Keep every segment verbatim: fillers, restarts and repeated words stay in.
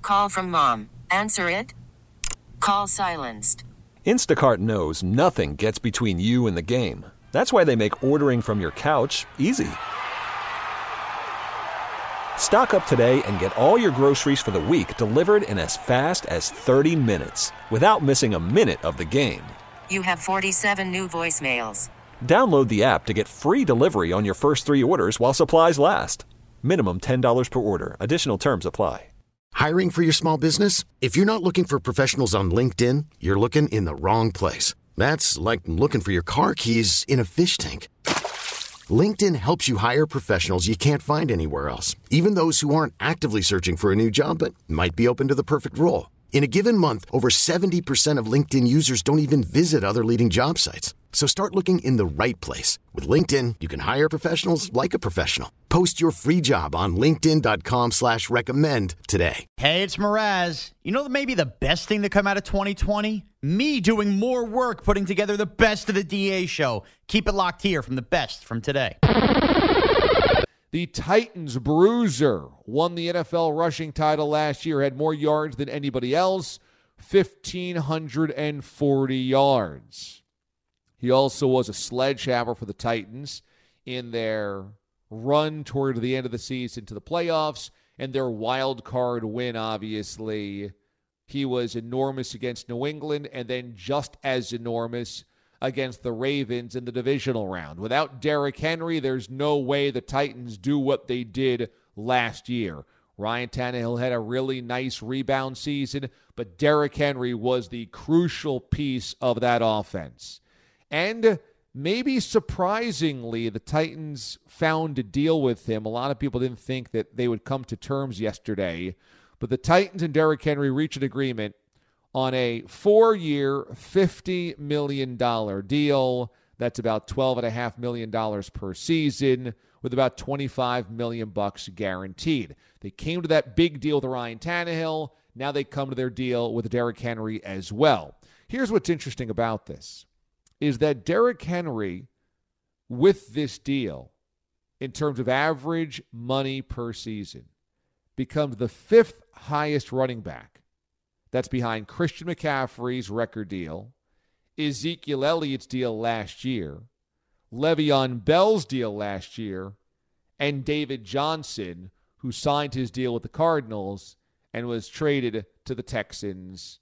Call from mom. Answer it. Call silenced. Instacart knows nothing gets between you and the game. That's why they make ordering from your couch easy. Stock up today and get all your groceries for the week delivered in as fast as thirty minutes without missing a minute of the game. You have forty-seven new voicemails. Download the app to get free delivery on your first three orders while supplies last. Minimum ten dollars per order. Additional terms apply. Hiring for your small business? If you're not looking for professionals on LinkedIn, you're looking in the wrong place. That's like looking for your car keys in a fish tank. LinkedIn helps you hire professionals you can't find anywhere else, even those who aren't actively searching for a new job but might be open to the perfect role. In a given month, over seventy percent of LinkedIn users don't even visit other leading job sites. So start looking in the right place. With LinkedIn, you can hire professionals like a professional. Post your free job on linkedin.com slash recommend today. Hey, it's Mraz. You know maybe the best thing to come out of twenty twenty? Me doing more work putting together the best of the D A show. Keep it locked here from the best from today. The Titans bruiser won the N F L rushing title last year, had more yards than anybody else, one thousand five hundred forty yards. He also was a sledgehammer for the Titans in their run toward the end of the season to the playoffs and their wild card win, obviously. He was enormous against New England and then just as enormous against the Ravens in the divisional round. Without Derrick Henry, there's no way the Titans do what they did last year. Ryan Tannehill had a really nice rebound season, but Derrick Henry was the crucial piece of that offense. And maybe surprisingly, the Titans found a deal with him. A lot of people didn't think that they would come to terms yesterday, but the Titans and Derrick Henry reached an agreement on a four-year, fifty million dollars deal. That's about twelve point five million dollars per season, with about twenty-five million dollars bucks guaranteed. They came to that big deal with Ryan Tannehill. Now they come to their deal with Derrick Henry as well. Here's what's interesting about this, is that Derrick Henry, with this deal, in terms of average money per season, becomes the fifth highest running back. That's behind Christian McCaffrey's record deal, Ezekiel Elliott's deal last year, Le'Veon Bell's deal last year, and David Johnson, who signed his deal with the Cardinals and was traded to the Texans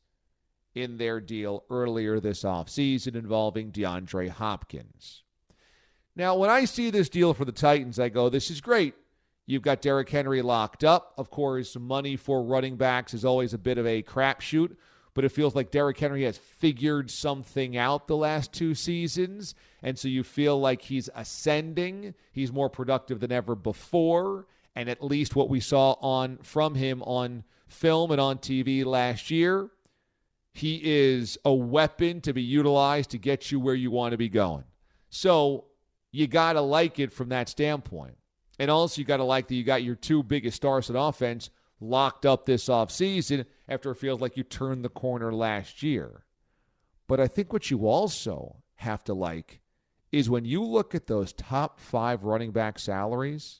in their deal earlier this offseason involving DeAndre Hopkins. Now, when I see this deal for the Titans, I go, this is great. You've got Derrick Henry locked up. Of course, money for running backs is always a bit of a crapshoot, but it feels like Derrick Henry has figured something out the last two seasons, and so you feel like he's ascending. He's more productive than ever before, and at least what we saw on from him on film and on T V last year, he is a weapon to be utilized to get you where you want to be going. So you got to like it from that standpoint. And also you got to like that you got your two biggest stars in offense locked up this offseason after it feels like you turned the corner last year. But I think what you also have to like is when you look at those top five running back salaries,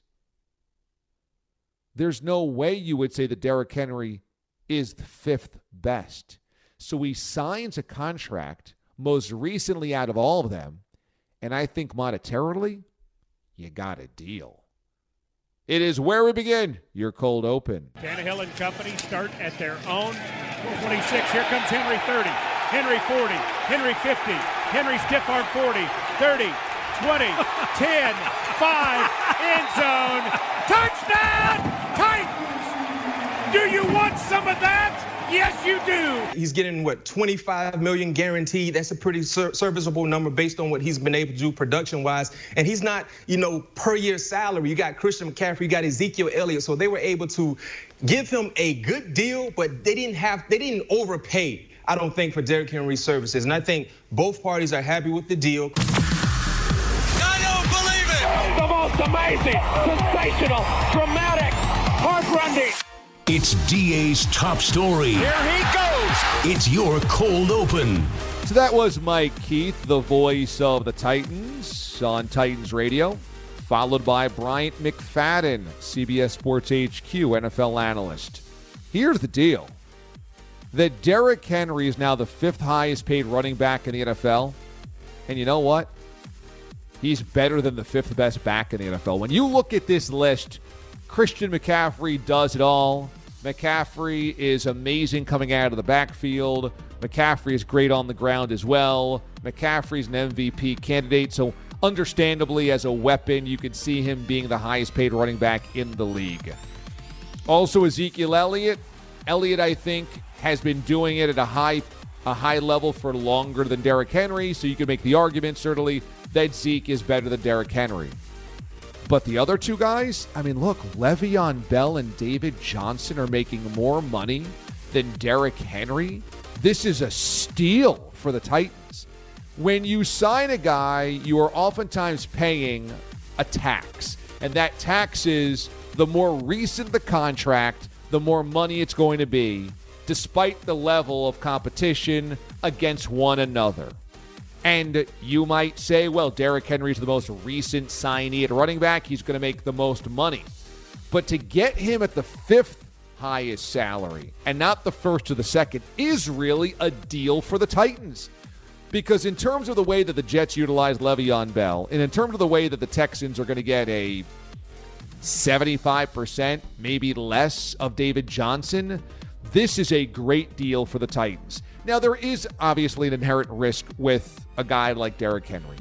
there's no way you would say that Derrick Henry is the fifth best. So he signs a contract, most recently out of all of them, and I think monetarily, you got a deal. It is where we begin. Your cold open. Tannehill and company start at their own twenty-six. Here comes Henry, thirty. Henry, forty. Henry, fifty. Henry, stiff arm, forty. thirty. twenty. ten. five. End zone. Touchdown! Titans! Do you want some of that? Yes, you do. He's getting, what, twenty-five million dollars guaranteed. That's a pretty ser- serviceable number based on what he's been able to do production-wise. And he's not, you know, per year salary. You got Christian McCaffrey, you got Ezekiel Elliott. So they were able to give him a good deal, but they didn't have, they didn't overpay, I don't think, for Derrick Henry's services. And I think both parties are happy with the deal. I don't believe it. The most amazing, sensational, dramatic, heart-rending. It's D A's top story. Here he goes. It's your cold open. So that was Mike Keith, the voice of the Titans on Titans Radio, followed by Bryant McFadden, C B S Sports H Q N F L analyst. Here's the deal. That Derrick Henry is now the fifth highest paid running back in the N F L. And you know what? He's better than the fifth best back in the N F L. When you look at this list, Christian McCaffrey does it all. McCaffrey is amazing coming out of the backfield. McCaffrey is great on the ground as well. McCaffrey's an M V P candidate. So understandably, as a weapon, you could see him being the highest paid running back in the league. Also, Ezekiel Elliott. Elliott, I think, has been doing it at a high a high level for longer than Derrick Henry, so you can make the argument, certainly, that Zeke is better than Derrick Henry. But the other two guys, I mean, look, Le'Veon Bell and David Johnson are making more money than Derrick Henry. This is a steal for the Titans. When you sign a guy, you are oftentimes paying a tax, and that tax is the more recent the contract, the more money it's going to be, despite the level of competition against one another. And you might say, well, Derrick Henry's the most recent signee at running back. He's going to make the most money. But to get him at the fifth highest salary and not the first or the second is really a deal for the Titans. Because in terms of the way that the Jets utilize Le'Veon Bell, and in terms of the way that the Texans are going to get a seventy-five percent, maybe less, of David Johnson, this is a great deal for the Titans. Now, there is obviously an inherent risk with a guy like Derrick Henry.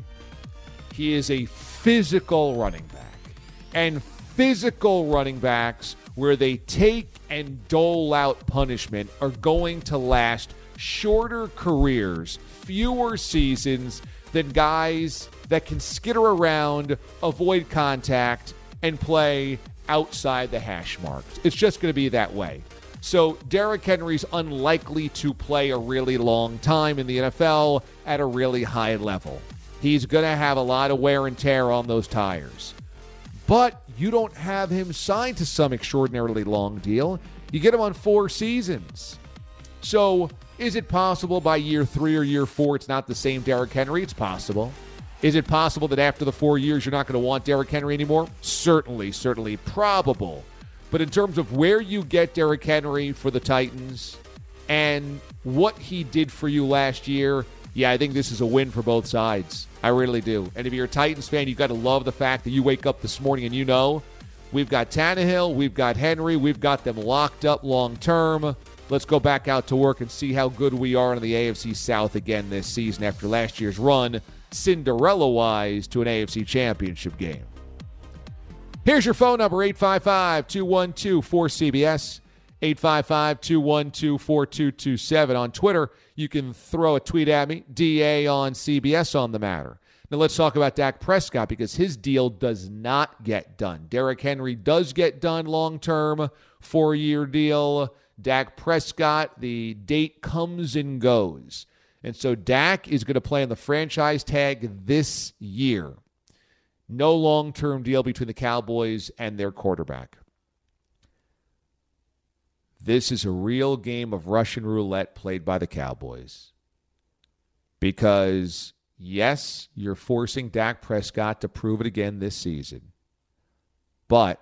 He is a physical running back. And physical running backs, where they take and dole out punishment, are going to last shorter careers, fewer seasons than guys that can skitter around, avoid contact, and play outside the hash marks. It's just going to be that way. So Derrick Henry's unlikely to play a really long time in the N F L at a really high level. He's going to have a lot of wear and tear on those tires. But you don't have him signed to some extraordinarily long deal. You get him on four seasons. So is it possible by year three or year four it's not the same Derrick Henry? It's possible. Is it possible that after the four years you're not going to want Derrick Henry anymore? Certainly, certainly probable. But in terms of where you get Derrick Henry for the Titans and what he did for you last year, yeah, I think this is a win for both sides. I really do. And if you're a Titans fan, you've got to love the fact that you wake up this morning and you know we've got Tannehill, we've got Henry, we've got them locked up long term. Let's go back out to work and see how good we are in the A F C South again this season after last year's run, Cinderella-wise, to an A F C championship game. Here's your phone number, eight five five, two one two, four C B S, eight five five, two one two, four two two seven. On Twitter, you can throw a tweet at me, D A on C B S on the matter. Now let's talk about Dak Prescott, because his deal does not get done. Derrick Henry does get done long-term, four-year deal. Dak Prescott, the date comes and goes. And so Dak is going to play on the franchise tag this year. No long-term deal between the Cowboys and their quarterback. This is a real game of Russian roulette played by the Cowboys. Because, yes, you're forcing Dak Prescott to prove it again this season. But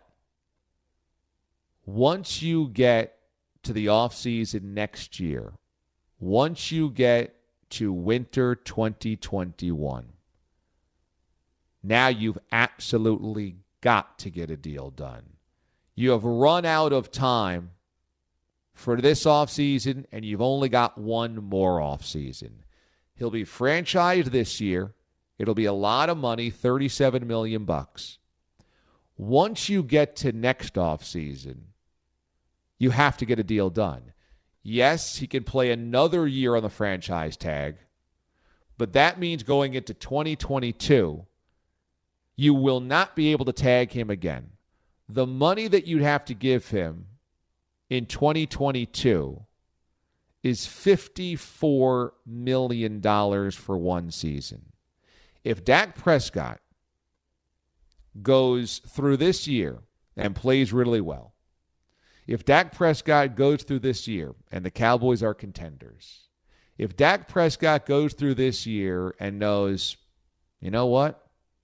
once you get to the offseason next year, once you get to winter twenty twenty-one, now you've absolutely got to get a deal done. You have run out of time for this offseason, and you've only got one more offseason. He'll be franchised this year. It'll be a lot of money, thirty-seven million bucks. Once you get to next offseason, you have to get a deal done. Yes, he can play another year on the franchise tag, but that means going into twenty twenty-two, you will not be able to tag him again. The money that you'd have to give him in twenty twenty-two is fifty-four million dollars for one season. If Dak Prescott goes through this year and plays really well, if Dak Prescott goes through this year and the Cowboys are contenders, if Dak Prescott goes through this year and knows, you know what?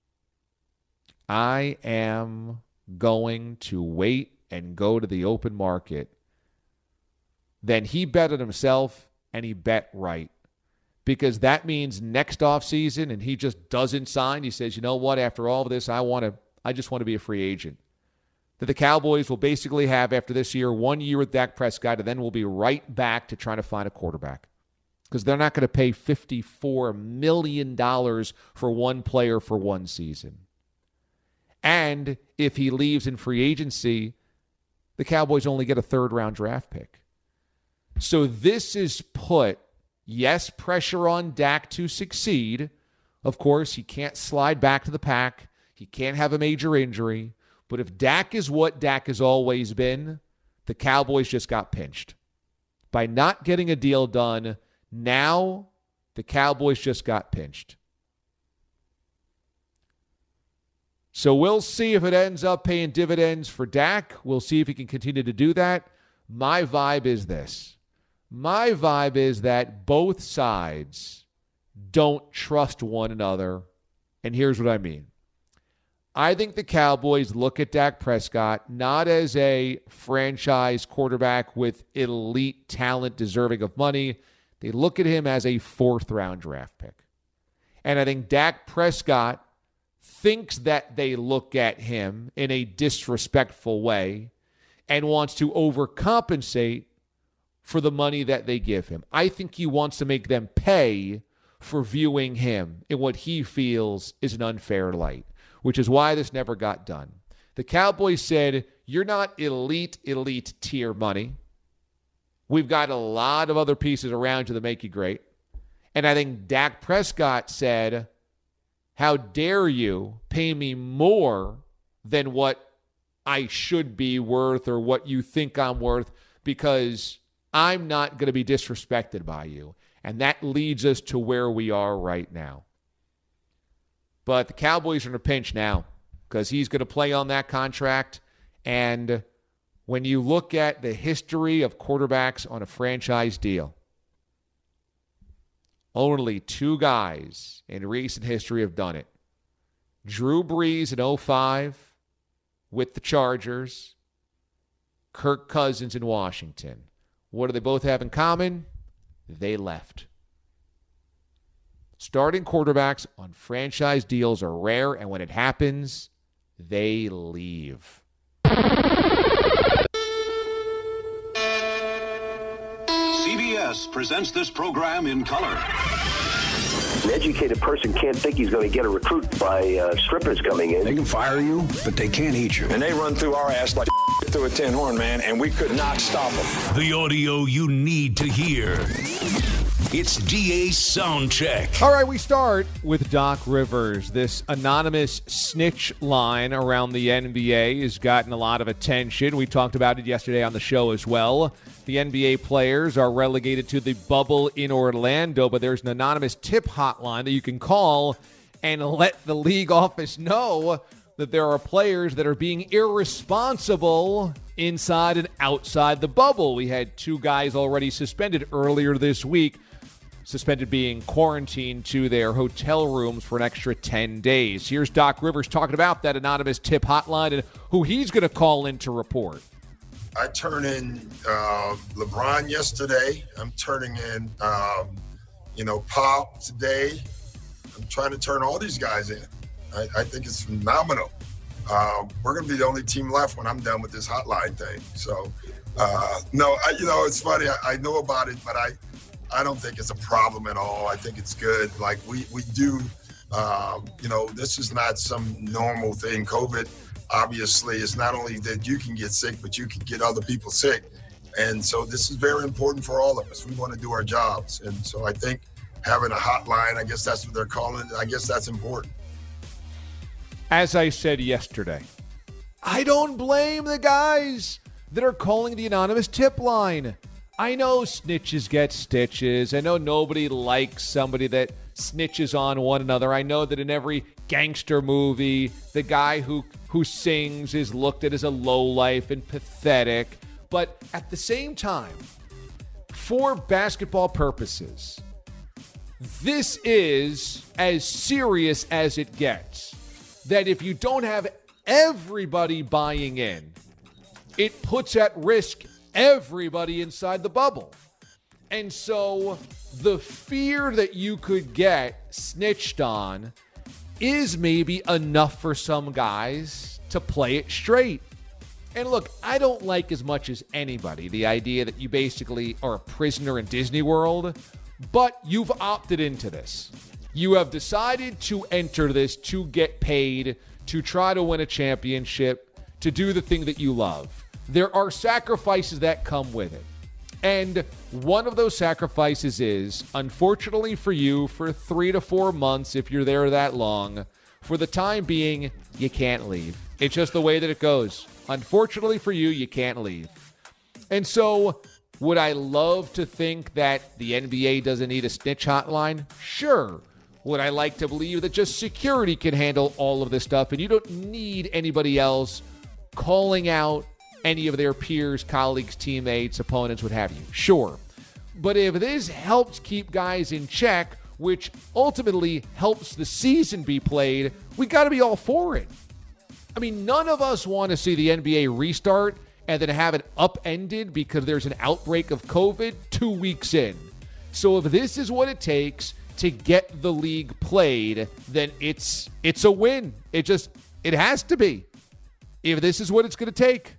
I am going to wait and go to the open market then he bet on himself, and he bet right. Because that means next offseason, and he just doesn't sign. He says, you know what, after all of this, I want to, I just want to be a free agent. That the Cowboys will basically have, after this year, one year with Dak Prescott, and then we'll be right back to trying to find a quarterback. Because they're not going to pay fifty-four million dollars for one player for one season. And if he leaves in free agency, the Cowboys only get a third-round draft pick. So this is put, yes, pressure on Dak to succeed. Of course, he can't slide back to the pack. He can't have a major injury. But if Dak is what Dak has always been, the Cowboys just got pinched. By not getting a deal done, now the Cowboys just got pinched. So we'll see if it ends up paying dividends for Dak. We'll see if he can continue to do that. My vibe is this. My vibe is that both sides don't trust one another. And here's what I mean. I think the Cowboys look at Dak Prescott not as a franchise quarterback with elite talent deserving of money. They look at him as a fourth-round draft pick. And I think Dak Prescott thinks that they look at him in a disrespectful way and wants to overcompensate for the money that they give him. I think he wants to make them pay for viewing him in what he feels is an unfair light, which is why this never got done. The Cowboys said, you're not elite, elite tier money. We've got a lot of other pieces around you that make you great. And I think Dak Prescott said, how dare you pay me more than what I should be worth or what you think I'm worth, because I'm not going to be disrespected by you. And that leads us to where we are right now. But the Cowboys are in a pinch now because he's going to play on that contract. And when you look at the history of quarterbacks on a franchise deal, only two guys in recent history have done it. Drew Brees in oh five with the Chargers, Kirk Cousins in Washington. What do they both have in common? They left. Starting quarterbacks on franchise deals are rare, and when it happens, they leave. C B S presents this program in color. An educated person can't think he's going to get a recruit by uh, strippers coming in. They can fire you, but they can't eat you. And they run through our ass like through a tin horn, man, and we could not stop them. The audio you need to hear. It's D A's Soundcheck. All right, we start with Doc Rivers. This anonymous snitch line around the N B A has gotten a lot of attention. We talked about it yesterday on the show as well. The N B A players are relegated to the bubble in Orlando, but there's an anonymous tip hotline that you can call and let the league office know that there are players that are being irresponsible inside and outside the bubble. We had two guys already suspended earlier this week, suspended being quarantined to their hotel rooms for an extra ten days. Here's Doc Rivers talking about that anonymous tip hotline and who he's going to call in to report. I turned in uh, LeBron yesterday. I'm turning in, um, you know, Pop today. I'm trying to turn all these guys in. I, I think it's phenomenal. Uh, we're going to be the only team left when I'm done with this hotline thing. So, uh, no, I, you know, it's funny. I, I know about it, but I, I don't think it's a problem at all. I think it's good. Like we, we do, um, you know, this is not some normal thing. COVID, obviously, is not only that you can get sick, but you can get other people sick. And so this is very important for all of us. We want to do our jobs. And so I think having a hotline, I guess that's what they're calling it. I guess that's important. As I said yesterday, I don't blame the guys that are calling the anonymous tip line. I know snitches get stitches. I know nobody likes somebody that snitches on one another. I know that in every gangster movie, the guy who, who sings is looked at as a lowlife and pathetic. But at the same time, for basketball purposes, this is as serious as it gets. That if you don't have everybody buying in, it puts at risk everybody inside the bubble. And so the fear that you could get snitched on is maybe enough for some guys to play it straight. And look, I don't like as much as anybody the idea that you basically are a prisoner in Disney World, but you've opted into this. You have decided to enter this to get paid, to try to win a championship, to do the thing that you love. There are sacrifices that come with it. And one of those sacrifices is, unfortunately for you, for three to four months, if you're there that long, for the time being, you can't leave. It's just the way that it goes. Unfortunately for you, you can't leave. And so, would I love to think that the N B A doesn't need a snitch hotline? Sure. Would I like to believe that just security can handle all of this stuff and you don't need anybody else calling out any of their peers, colleagues, teammates, opponents, what have you? Sure. But if this helps keep guys in check, which ultimately helps the season be played, we got to be all for it. I mean, none of us want to see the N B A restart and then have it upended because there's an outbreak of COVID two weeks in. So if this is what it takes to get the league played, then it's it's a win. It just, it has to be. If this is what it's going to take.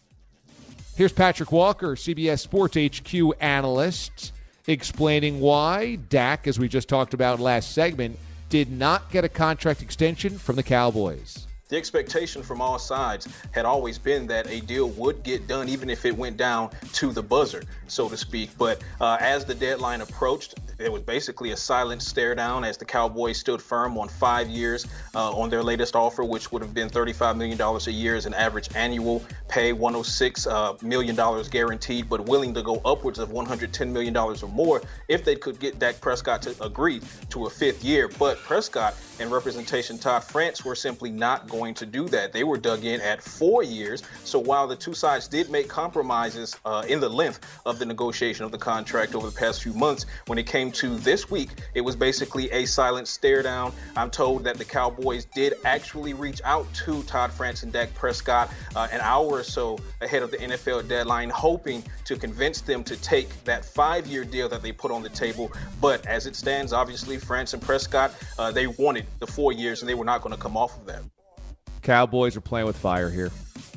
Here's Patrick Walker, C B S Sports H Q analyst, explaining why Dak, as we just talked about last segment, did not get a contract extension from the Cowboys. The expectation from all sides had always been that a deal would get done, even if it went down to the buzzer, so to speak. But uh, as the deadline approached, it was basically a silent stare down as the Cowboys stood firm on five years uh, on their latest offer, which would have been thirty-five million dollars a year as an average annual pay, one hundred six uh, million dollars guaranteed, but willing to go upwards of one hundred ten million dollars or more if they could get Dak Prescott to agree to a fifth year. But Prescott and representation Todd France were simply not going to do that. They were dug in at four years. So while the two sides did make compromises uh, in the length of the negotiation of the contract over the past few months, when it came to this week, it was basically a silent stare down. I'm told that the Cowboys did actually reach out to Todd France and Dak Prescott uh, an hour or so ahead of the N F L deadline, hoping to convince them to take that five-year deal that they put on the table. But as it stands, obviously, France and Prescott, uh, they wanted the four years and they were not going to come off of that. Cowboys are playing with fire here.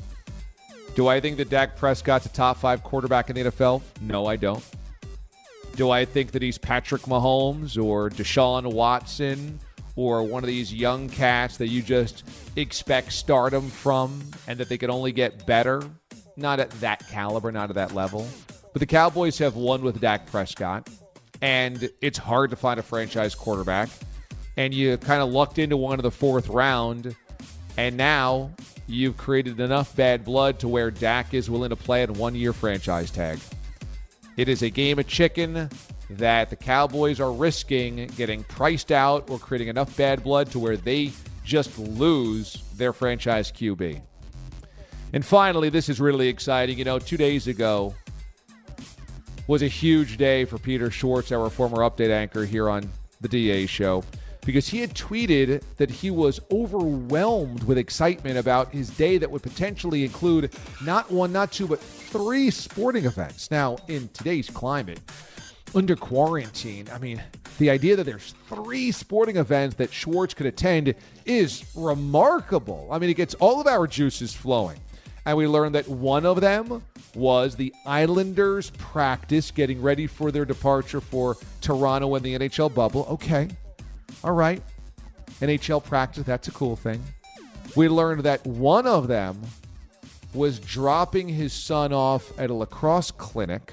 Do I think that Dak Prescott's a top five quarterback in the N F L? No, I don't. Do I think that he's Patrick Mahomes or Deshaun Watson or one of these young cats that you just expect stardom from and that they can only get better? Not at that caliber, not at that level. But the Cowboys have won with Dak Prescott, and it's hard to find a franchise quarterback. And you kind of lucked into one of the fourth round, and now you've created enough bad blood to where Dak is willing to play at a one-year franchise tag. It is a game of chicken that the Cowboys are risking getting priced out or creating enough bad blood to where they just lose their franchise Q B. And finally, this is really exciting. You know, two days ago was a huge day for Peter Schwartz, our former update anchor here on the D A show, because he had tweeted that he was overwhelmed with excitement about his day that would potentially include not one, not two, but three sporting events. Now, in today's climate, under quarantine, I mean, the idea that there's three sporting events that Schwartz could attend is remarkable. I mean, it gets all of our juices flowing. And we learned that one of them was the Islanders practice getting ready for their departure for Toronto in the N H L bubble. Okay. All right. N H L practice, that's a cool thing. We learned that one of them was dropping his son off at a lacrosse clinic.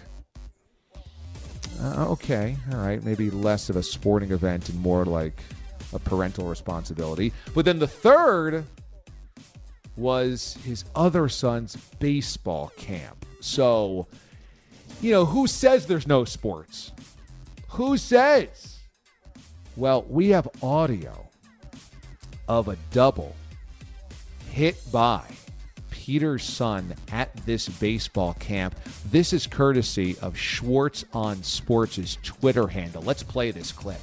Uh, okay. All right. Maybe less of a sporting event and more like a parental responsibility. But then the third was his other son's baseball camp. So, you know, who says there's no sports? Who says? Well, we have audio of a double hit by Peter's son at this baseball camp. This is courtesy of Schwartz on Sports' Twitter handle. Let's play this clip.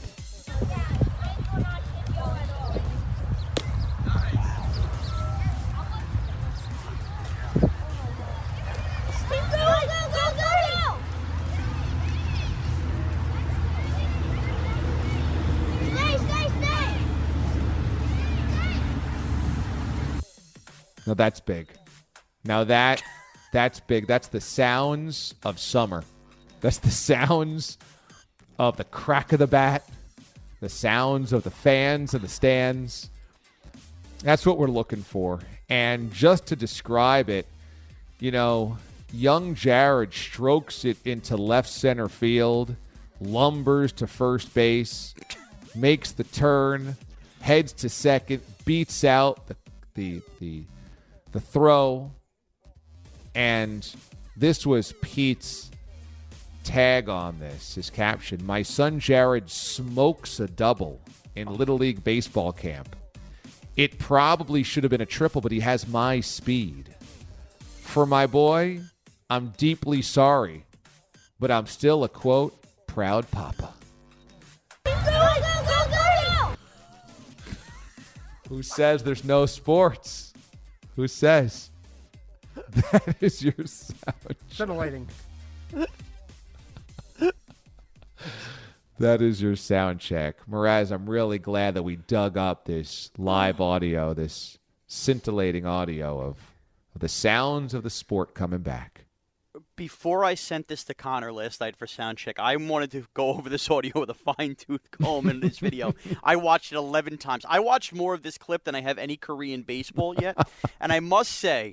No, that's big. Now that that's big. That's the sounds of summer. That's the sounds of the crack of the bat, the sounds of the fans in the stands. That's what we're looking for. And just to describe it, you know, young Jared strokes it into left center field, lumbers to first base, makes the turn, heads to second, beats out the the the, the throw. And this was Pete's tag on this, his caption: "My son Jared smokes a double in Little League baseball camp. It probably should have been a triple, but he has my speed. For my boy, I'm deeply sorry, but I'm still a, quote, proud papa." Go, go, go, go! Who says there's no sports? Who says? That is your sound. Scintillating. That is your sound check. Mraz, I'm really glad that we dug up this live audio, this scintillating audio of, of the sounds of the sport coming back. Before I sent this to Connor last night for sound check, I wanted to go over this audio with a fine-tooth comb in this video. I watched it eleven times. I watched more of this clip than I have any Korean baseball yet. And I must say,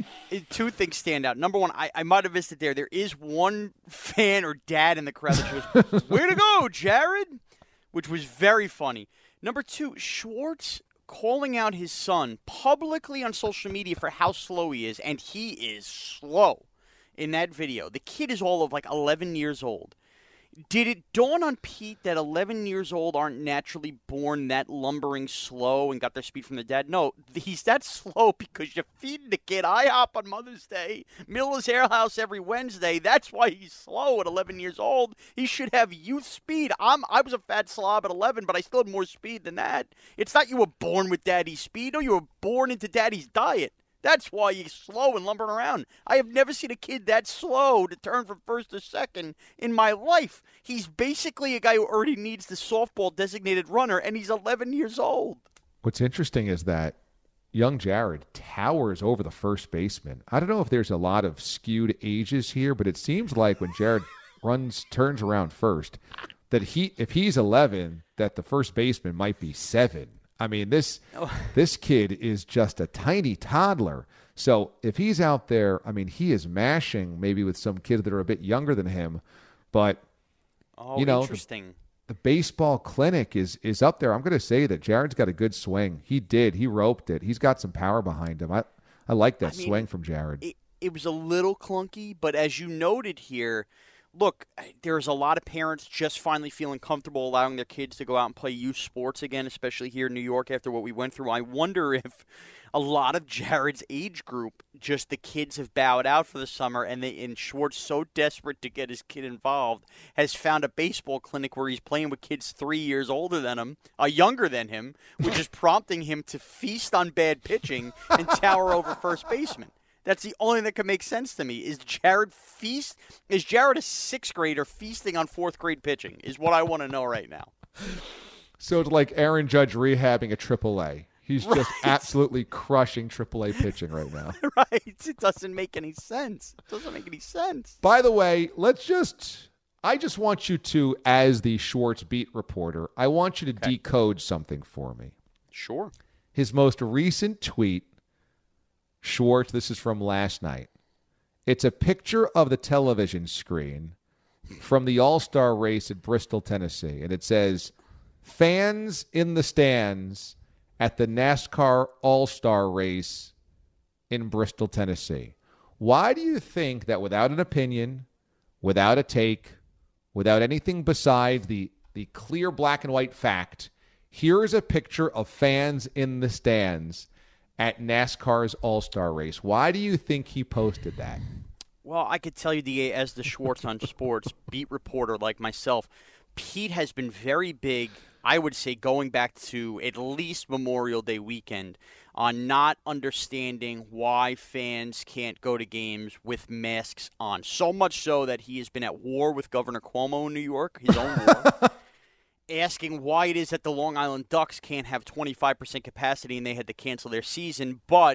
two things stand out. Number one, I, I might have missed it there. There is one fan or dad in the crowd that goes, "Way to go, Jared," which was very funny. Number two, Schwartz calling out his son publicly on social media for how slow he is, and he is slow in that video. The kid is all of like eleven years old. Did it dawn on Pete that eleven years old aren't naturally born that lumbering slow and got their speed from their dad? No, he's that slow because you're feeding the kid IHOP on Mother's Day, Miller's Hair House every Wednesday. That's why he's slow at eleven years old. He should have youth speed. I'm, I was a fat slob at eleven, but I still had more speed than that. It's not you were born with daddy's speed. No, you were born into daddy's diet. That's why he's slow and lumbering around. I have never seen a kid that slow to turn from first to second in my life. He's basically a guy who already needs the softball designated runner, and he's eleven years old. What's interesting is that young Jared towers over the first baseman. I don't know if there's a lot of skewed ages here, but it seems like when Jared runs, turns around first, that he, if he's eleven, that the first baseman might be seven. I mean, this oh. this kid is just a tiny toddler. So if he's out there, I mean, he is mashing maybe with some kids that are a bit younger than him. But, oh, you know, interesting. The, the baseball clinic is is up there. I'm going to say that Jared's got a good swing. He did. He roped it. He's got some power behind him. I, I like that I mean, swing from Jared. It, it was a little clunky, but as you noted here, look, there's a lot of parents just finally feeling comfortable allowing their kids to go out and play youth sports again, especially here in New York after what we went through. I wonder if a lot of Jared's age group, just the kids have bowed out for the summer, and, they, and Schwartz, so desperate to get his kid involved, has found a baseball clinic where he's playing with kids three years older than him, uh, younger than him, which is prompting him to feast on bad pitching and tower over first baseman. That's the only thing that can make sense to me. Is Jared feast? Is Jared a sixth grader feasting on fourth grade pitching? Is what I want to know right now. So it's like Aaron Judge rehabbing a triple A. He's right. just absolutely crushing triple A pitching right now. Right. It doesn't make any sense. It doesn't make any sense. By the way, let's just. I just want you to, as the Schwartz beat reporter, I want you to okay. decode something for me. Sure. His most recent tweet. Schwartz, this is from last night. It's a picture of the television screen from the All-Star race at Bristol, Tennessee. And it says, "Fans in the stands at the NASCAR All-Star race in Bristol, Tennessee." Why do you think that without an opinion, without a take, without anything besides the, the clear black and white fact, here is a picture of fans in the stands at NASCAR's All-Star race? Why do you think he posted that? Well, I could tell you, D A, as the Schwartz on Sports beat reporter like myself, Pete has been very big, I would say, going back to at least Memorial Day weekend, on not understanding why fans can't go to games with masks on. So much so that he has been at war with Governor Cuomo in New York, his own war, asking why it is that the Long Island Ducks can't have twenty-five percent capacity and they had to cancel their season. But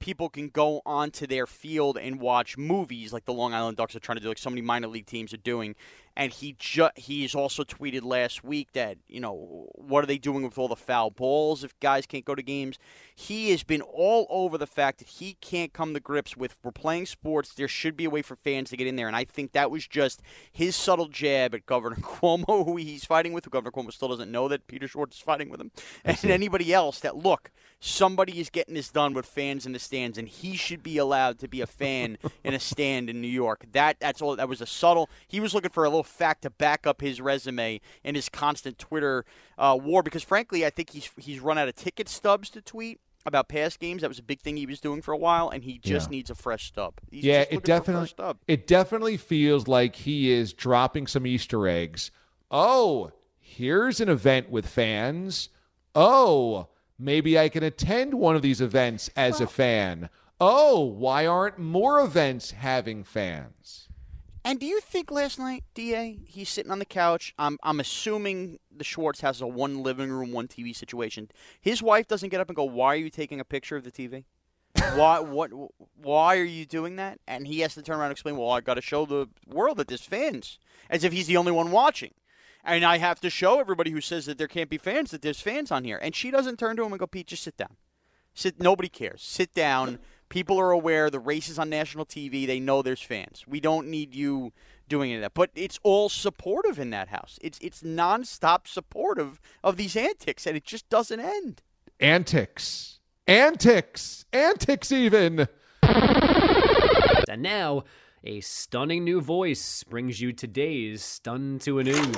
people can go onto their field and watch movies like the Long Island Ducks are trying to do, like so many minor league teams are doing. And he ju- he's also tweeted last week that, you know, what are they doing with all the foul balls if guys can't go to games? He has been all over the fact that he can't come to grips with, we're playing sports, there should be a way for fans to get in there. And I think that was just his subtle jab at Governor Cuomo, who he's fighting with. Governor Cuomo still doesn't know that Peter Schwartz is fighting with him. And anybody else that, look, somebody is getting this done with fans in the stands, and he should be allowed to be a fan in a stand in New York. That that's all. That was a subtle. He was looking for a little fact to back up his resume and his constant Twitter uh, war, because frankly, I think he's he's run out of ticket stubs to tweet about past games. That was a big thing he was doing for a while, and he just yeah. needs a fresh stub. He's yeah, just it definitely stub. it definitely feels like he is dropping some Easter eggs. Oh, here's an event with fans. Oh, maybe I can attend one of these events as well, a fan. Oh, why aren't more events having fans? And do you think last night, D A, he's sitting on the couch? I'm I'm assuming the Schwartz has a one living room, one T V situation. His wife doesn't get up and go, "Why are you taking a picture of the T V? why what? Why are you doing that?" And he has to turn around and explain, "Well, I got to show the world that there's fans," as if he's the only one watching. And I have to show everybody who says that there can't be fans that there's fans on here. And she doesn't turn to him and go, "Pete, just sit down. Sit. Nobody cares. Sit down." People are aware the race is on national T V. They know there's fans. We don't need you doing any of that. But it's all supportive in that house. It's it's nonstop supportive of these antics, and it just doesn't end. Antics. Antics. Antics even. And now, a stunning new voice brings you today's Stun to a News.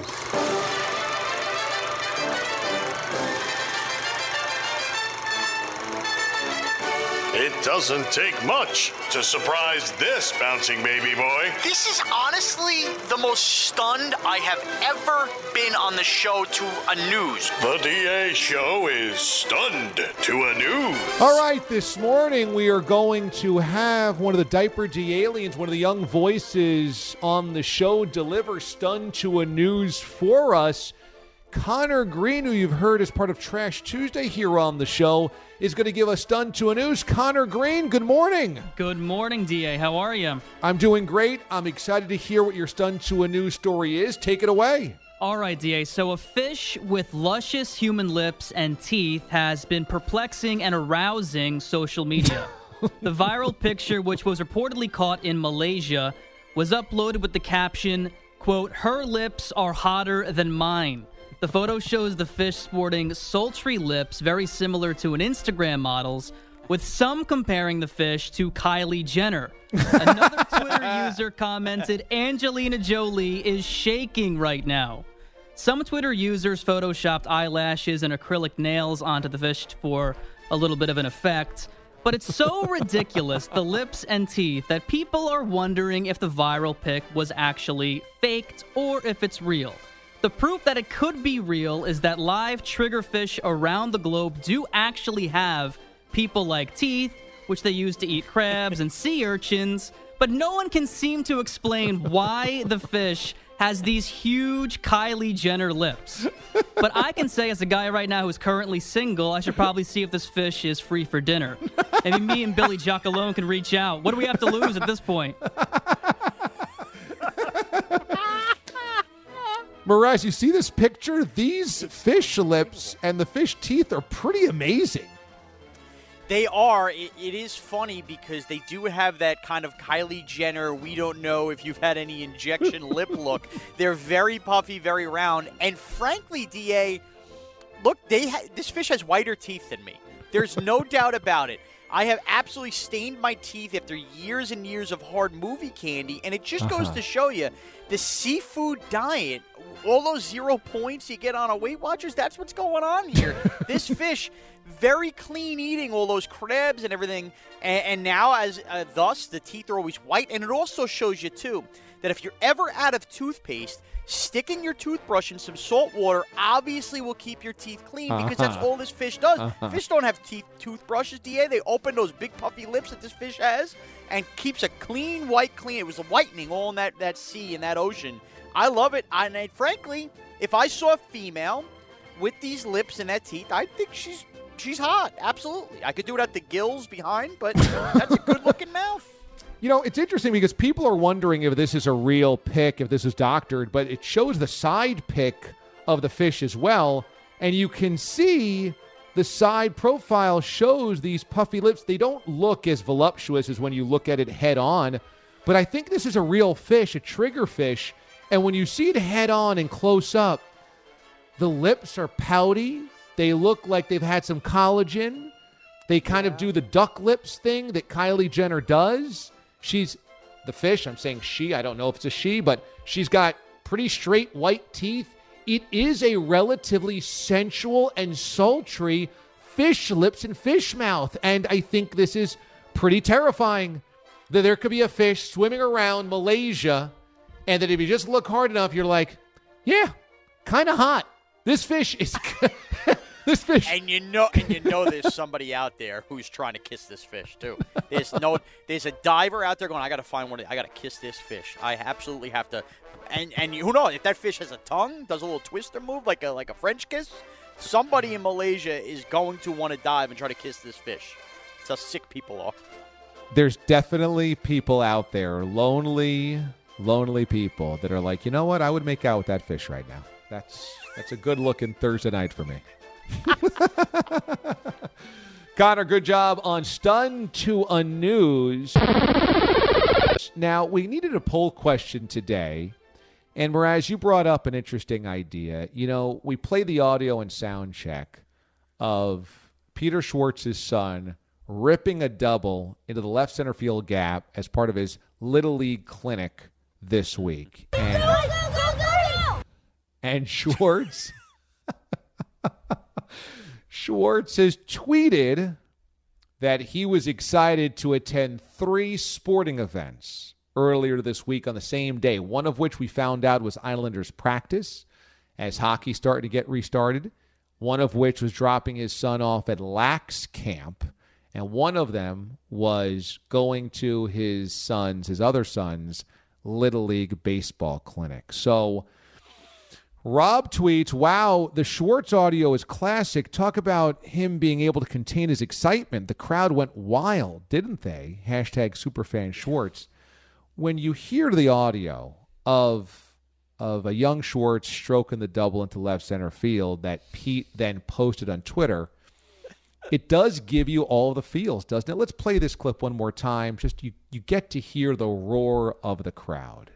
It doesn't take much to surprise this bouncing baby boy. This is honestly the most stunned I have ever been on the show to a news. The D A show is stunned to a news. All right, this morning we are going to have one of the Diaper D aliens, one of the young voices on the show, deliver Stunned to a News for us. Connor Green, who you've heard as part of Trash Tuesday here on the show, is going to give us Stunned to a News. Connor Green, good morning. Good morning, D A. How are you? I'm doing great. I'm excited to hear what your Stunned to a News story is. Take it away. All right, D A. So a fish with luscious human lips and teeth has been perplexing and arousing social media. The viral picture, which was reportedly caught in Malaysia, was uploaded with the caption, quote, "Her lips are hotter than mine." The photo shows the fish sporting sultry lips very similar to an Instagram model's, with some comparing the fish to Kylie Jenner. Another Twitter user commented, "Angelina Jolie is shaking right now." Some Twitter users photoshopped eyelashes and acrylic nails onto the fish for a little bit of an effect. But it's so ridiculous, the lips and teeth, that people are wondering if the viral pic was actually faked or if it's real. The proof that it could be real is that live triggerfish around the globe do actually have people-like teeth, which they use to eat crabs and sea urchins, but no one can seem to explain why the fish has these huge Kylie Jenner lips. But I can say, as a guy right now who's currently single, I should probably see if this fish is free for dinner. Maybe me and Billy Jock alone can reach out. What do we have to lose at this point? Mraz, you see this picture? These fish lips and the fish teeth are pretty amazing. They are. It, it is funny because they do have that kind of Kylie Jenner, we don't know if you've had any injection lip look. They're very puffy, very round. And frankly, D A, look, they ha- this fish has whiter teeth than me. There's no doubt about it. I have absolutely stained my teeth after years and years of hard movie candy, and it just uh-huh. goes to show you the seafood diet, all those zero points you get on a Weight Watchers, that's what's going on here. This fish, very clean eating, all those crabs and everything, and, and now as uh, thus the teeth are always white. And it also shows you, too, that if you're ever out of toothpaste, sticking your toothbrush in some salt water obviously will keep your teeth clean because uh-huh. that's all this fish does. Uh-huh. Fish don't have teeth toothbrushes, D A. They open those big puffy lips that this fish has and keeps a clean, white, clean. It was a whitening all in that, that sea and that ocean. I love it. I, and frankly, if I saw a female with these lips and that teeth, I think she's she's hot. Absolutely. I could do it at the gills behind, but that's a good-looking mouth. You know, it's interesting because people are wondering if this is a real pic, if this is doctored, but it shows the side pic of the fish as well, and you can see the side profile shows these puffy lips. They don't look as voluptuous as when you look at it head on, but I think this is a real fish, a triggerfish, and when you see it head on and close up, the lips are pouty. They look like they've had some collagen. They kind yeah. of do the duck lips thing that Kylie Jenner does. She's the fish. I'm saying she. I don't know if it's a she, but she's got pretty straight white teeth. It is a relatively sensual and sultry fish lips and fish mouth. And I think this is pretty terrifying that there could be a fish swimming around Malaysia and that if you just look hard enough, you're like, yeah, kind of hot. This fish is this fish. And you know and you know there's somebody out there who's trying to kiss this fish too. There's no there's a diver out there going, I got to find one. I got to kiss this fish. I absolutely have to. And and who knows if that fish has a tongue, does a little twister move like a like a French kiss? Somebody in Malaysia is going to want to dive and try to kiss this fish. It's how sick people are. There's definitely people out there, lonely, lonely people that are like, you know what? I would make out with that fish right now. That's that's a good looking Thursday night for me. Connor, good job on Stun to a News. Now, we needed a poll question today. And Mraz, you brought up an interesting idea. You know, we play the audio and sound check of Peter Schwartz's son ripping a double into the left center field gap as part of his Little League clinic this week. And, go, go, go, go! and Schwartz, Schwartz has tweeted that he was excited to attend three sporting events earlier this week on the same day, one of which we found out was Islanders practice as hockey started to get restarted, one of which was dropping his son off at Lax Camp, and one of them was going to his son's, his other son's, Little League baseball clinic. So Rob tweets, wow, the Schwartz audio is classic. Talk about him being able to contain his excitement. The crowd went wild, didn't they? Hashtag Superfan Schwartz. When you hear the audio of of a young Schwartz stroking the double into left center field that Pete then posted on Twitter, it does give you all the feels, doesn't it? Let's play this clip one more time. Just you, you get to hear the roar of the crowd.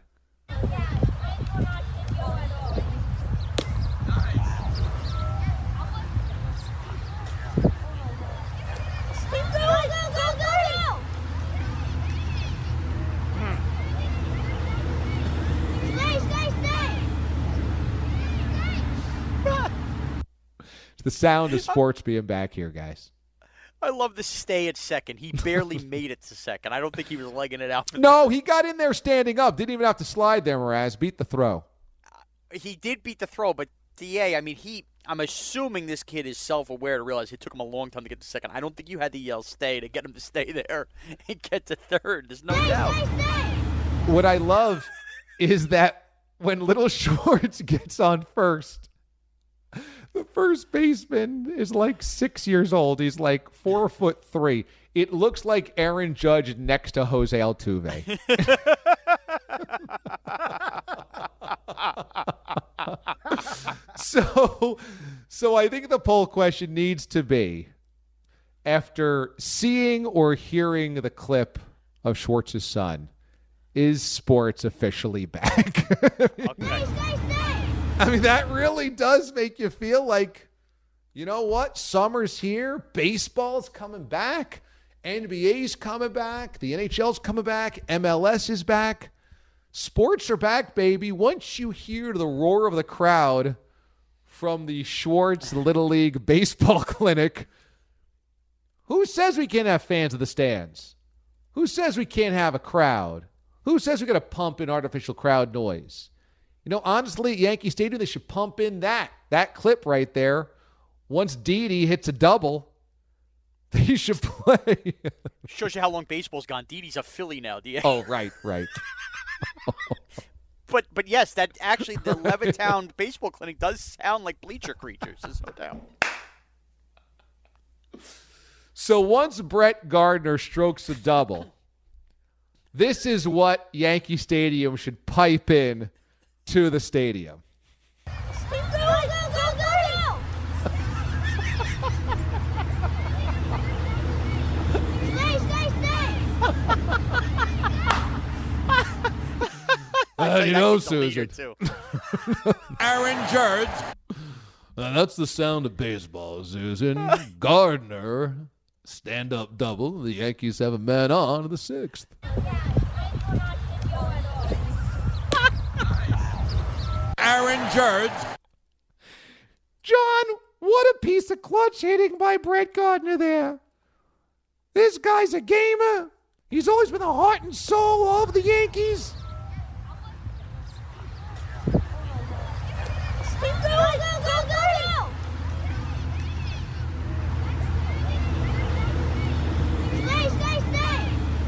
The sound of sports being back here, guys. I love the stay at second. He barely made it to second. I don't think he was legging it out. For no, he got in there standing up. Didn't even have to slide there, Mraz. Beat the throw. Uh, he did beat the throw, but D A, I mean, he. I'm assuming this kid is self-aware to realize it took him a long time to get to second. I don't think you had to yell stay to get him to stay there and get to third. There's no doubt. What I love is that when little Schwartz gets on first, the first baseman is like six years old. He's like four foot three. It looks like Aaron Judge next to Jose Altuve. so, so I think the poll question needs to be, after seeing or hearing the clip of Schwartz's son, is sports officially back? Okay. I mean, that really does make you feel like, you know what? Summer's here. Baseball's coming back. N B A's coming back. The N H L's coming back. M L S is back. Sports are back, baby. Once you hear the roar of the crowd from the Schwartz Little League baseball clinic, who says we can't have fans of the stands? Who says we can't have a crowd? Who says we got to pump in artificial crowd noise? You know, honestly, at Yankee Stadium, they should pump in that, that clip right there. Once Didi hits a double, they should play. Shows you how long baseball's gone. Didi's a Philly now. D A. Oh, right, right. but but yes, that actually, the Levittown baseball clinic does sound like bleacher creatures. There's no doubt. So once Brett Gardner strokes a double, this is what Yankee Stadium should pipe in to the stadium. Go, go, go, go, Stay, stay, stay. Uh, you know, Susan. Aaron Judge. Uh, that's the sound of baseball, Susan. Gardner, stand-up double. The Yankees have a man on in the sixth. Aaron Judge. John, what a piece of clutch hitting by Brett Gardner there. This guy's a gamer. He's always been the heart and soul of the Yankees. Go, go, go, go. Stay, stay, stay.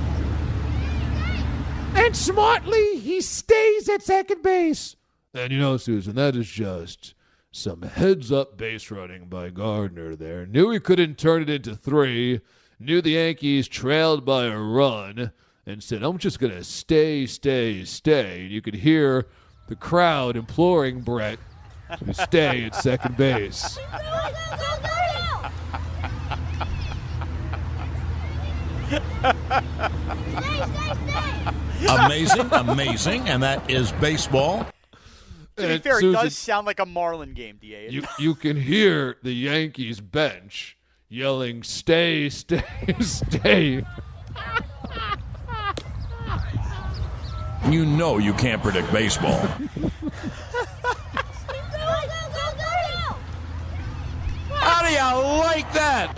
And smartly, he stays at second base. And you know, Susan, that is just some heads-up base running by Gardner there. Knew he couldn't turn it into three. Knew the Yankees trailed by a run. And said, I'm just going to stay, stay, stay. And you could hear the crowd imploring Brett to stay at second base. Amazing, amazing, and that is baseball. To be And fair, Susan, it does sound like a Marlin game, D A. You, you can hear the Yankees bench yelling, stay, stay, stay. You know you can't predict baseball. How do you like that?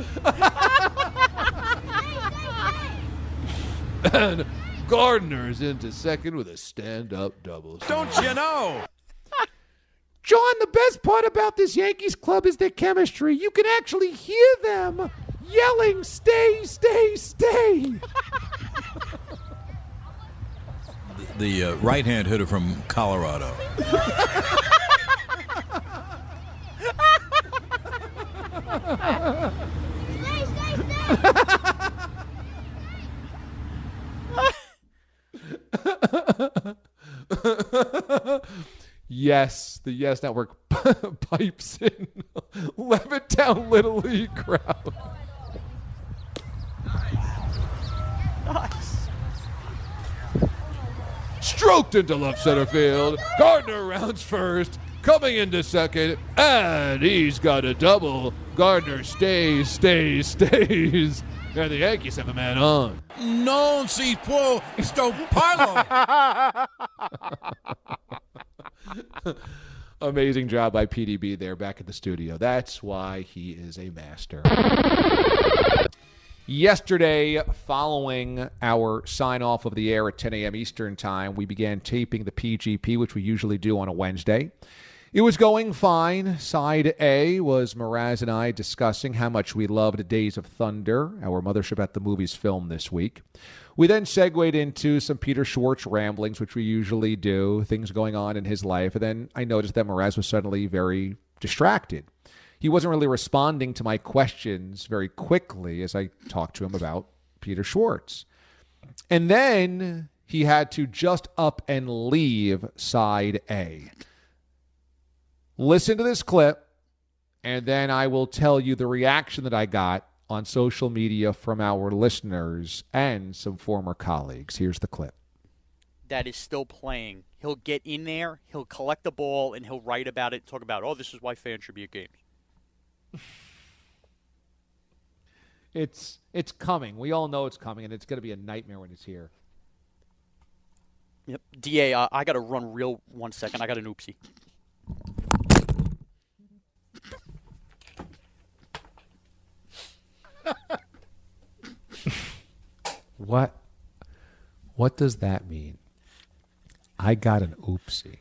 And Gardner's into second with a stand-up double. Don't you know? John, the best part about this Yankees club is their chemistry. You can actually hear them yelling, stay, stay, stay. The uh, right-hand hitter from Colorado. Stay, stay, stay. Yes, the Yes Network pipes in Levittown Little League crowd. Nice. Stroked into left center field. Gardner rounds first, coming into second, and he's got a double. Gardner stays, stays, stays, and the Yankees have a man on. Non si può stopparlo. Amazing job by P D B there back at the studio. That's why he is a master. Yesterday, following our sign-off of the air at ten a.m. Eastern Time, we began taping the P G P, which we usually do on a Wednesday. It was going fine. Side A was Mraz and I discussing how much we loved Days of Thunder, our Mothership at the Movies film this week. We then segued into some Peter Schwartz ramblings, which we usually do, things going on in his life. And then I noticed that Mraz was suddenly very distracted. He wasn't really responding to my questions very quickly as I talked to him about Peter Schwartz. And then he had to just up and leave Side A. Listen to this clip, and then I will tell you the reaction that I got on social media from our listeners and some former colleagues. Here's the clip. That is still playing. He'll get in there, he'll collect the ball, and he'll write about it, talk about, oh, this is why fans should be at games. It's it's coming. We all know it's coming, and it's going to be a nightmare when it's here. Yep. D A, uh, I got to run real one second. I got an oopsie. What? What does that mean? I got an oopsie.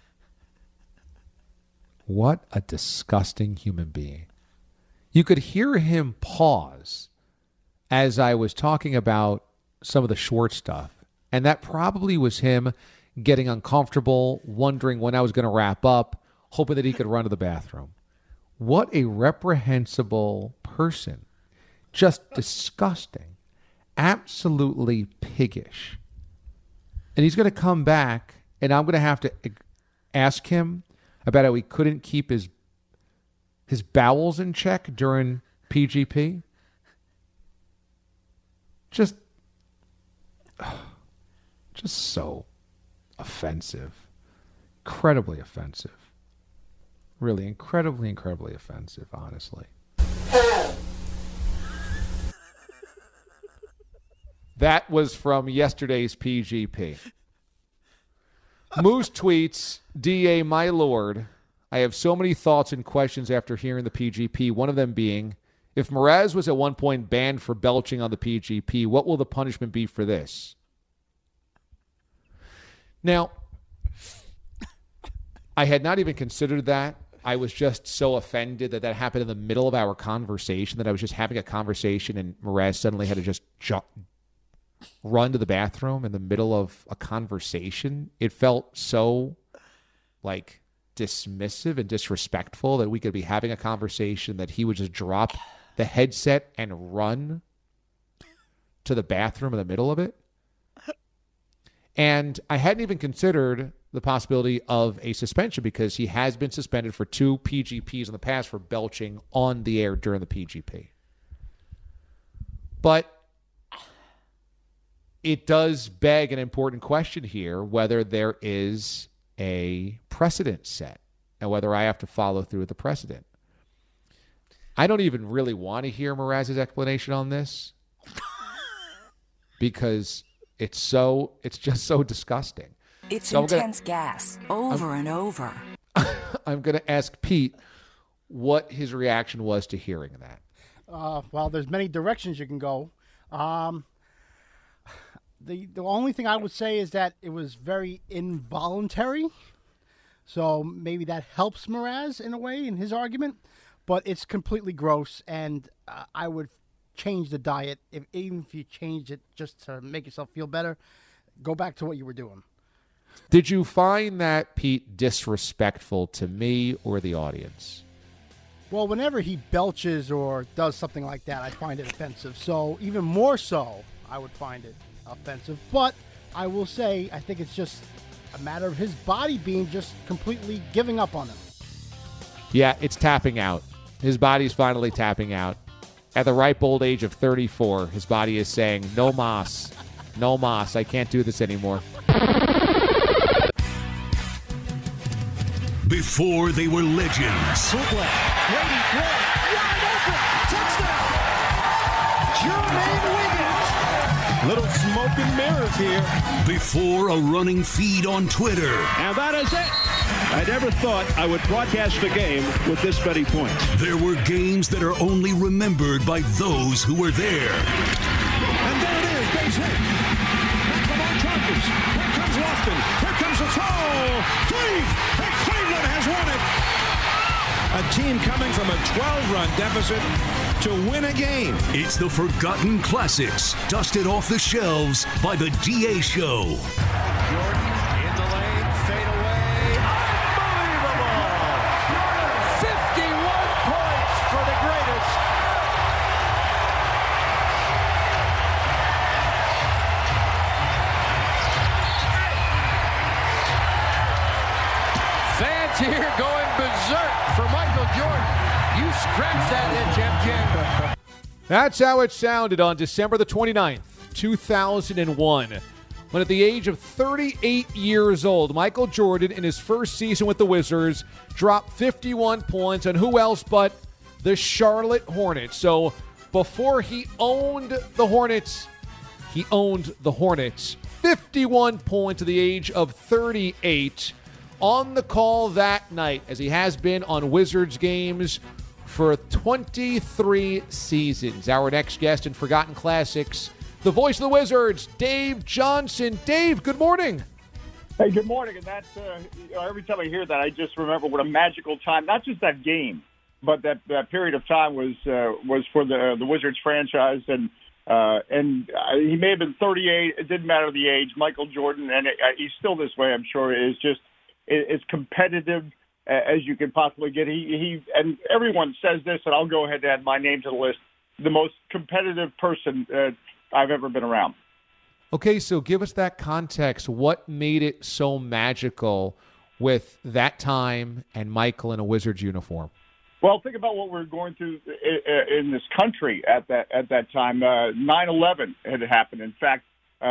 What a disgusting human being. You could hear him pause as I was talking about some of the Schwartz stuff. And that probably was him getting uncomfortable, wondering when I was going to wrap up, hoping that he could run to the bathroom. What a reprehensible person. Just disgusting. Absolutely piggish. And he's going to come back, and I'm going to have to ask him about how he couldn't keep his his bowels in check during P G P. Just, just so offensive. Incredibly offensive. Really incredibly, incredibly offensive, honestly. That was from yesterday's P G P. Moose tweets, D A, my lord, I have so many thoughts and questions after hearing the P G P, one of them being, if Mraz was at one point banned for belching on the P G P, what will the punishment be for this? Now, I had not even considered that. I was just so offended that that happened in the middle of our conversation, that I was just having a conversation and Mraz suddenly had to just ju- run to the bathroom in the middle of a conversation. It felt so, like, dismissive and disrespectful that we could be having a conversation that he would just drop the headset and run to the bathroom in the middle of it. And I hadn't even considered the possibility of a suspension because he has been suspended for two P G Ps in the past for belching on the air during the P G P. But it does beg an important question here, whether there is a precedent set and whether I have to follow through with the precedent. I don't even really want to hear Mraz's explanation on this because it's so, it's just so disgusting. It's so intense gonna, gas over I'm, and over. I'm going to ask Pete what his reaction was to hearing that. Uh, well, there's many directions you can go. Um, the the only thing I would say is that it was very involuntary. So maybe that helps Mraz in a way in his argument, but it's completely gross, and uh, I would change the diet, if even if you changed it just to make yourself feel better. Go back to what you were doing. Did you find that, Pete, disrespectful to me or the audience? Well, whenever he belches or does something like that, I find it offensive. So even more so, I would find it offensive. But I will say, I think it's just a matter of his body being just completely giving up on him. Yeah, it's tapping out. His body's finally tapping out. At the ripe old age of thirty-four, his body is saying, no mas, no mas, I can't do this anymore. Before they were legends. Bootleg. Brady throw. Wide open. Touchdown. Jermaine Wiggins. Little smoke and mirrors here. Before a running feed on Twitter. And that is it. I never thought I would broadcast a game with this many points. There were games that are only remembered by those who were there. And there it is, base hit. Back from our Chargers. Here comes Lofton. Here comes the throw. Cleve. And Cleveland has won it. A team coming from a twelve-run deficit to win a game. It's the Forgotten Classics, dusted off the shelves by the D A Show. Jordan in the lane, fade away. Unbelievable! fifty-one points for the greatest. Fans here going berserk for Michael Jordan. You scratch that itch, M J. That's how it sounded on December the twenty-ninth, two thousand one, when at the age of thirty-eight years old, Michael Jordan, in his first season with the Wizards, dropped fifty-one points on who else but the Charlotte Hornets. So before he owned the Hornets, he owned the Hornets. fifty-one points at the age of thirty-eight. On the call that night, as he has been on Wizards games for twenty-three seasons. Our next guest in Forgotten Classics, the voice of the Wizards, Dave Johnson. Dave, good morning. Hey, good morning. And that uh, you know, every time I hear that, I just remember what a magical time, not just that game, but that, that period of time was uh, was for the the Wizards franchise. And uh, and uh, he may have been thirty-eight. It didn't matter the age. Michael Jordan, and it, uh, he's still this way, I'm sure, is just as competitive as you can possibly get. He he and everyone says this, and I'll go ahead and add my name to the list. the most competitive person uh, I've ever been around. Okay, so give us that context. What made it so magical with that time and Michael in a Wizards uniform? Well, think about what we were going through in this country at that at that time. Uh, nine eleven had happened. In fact, uh,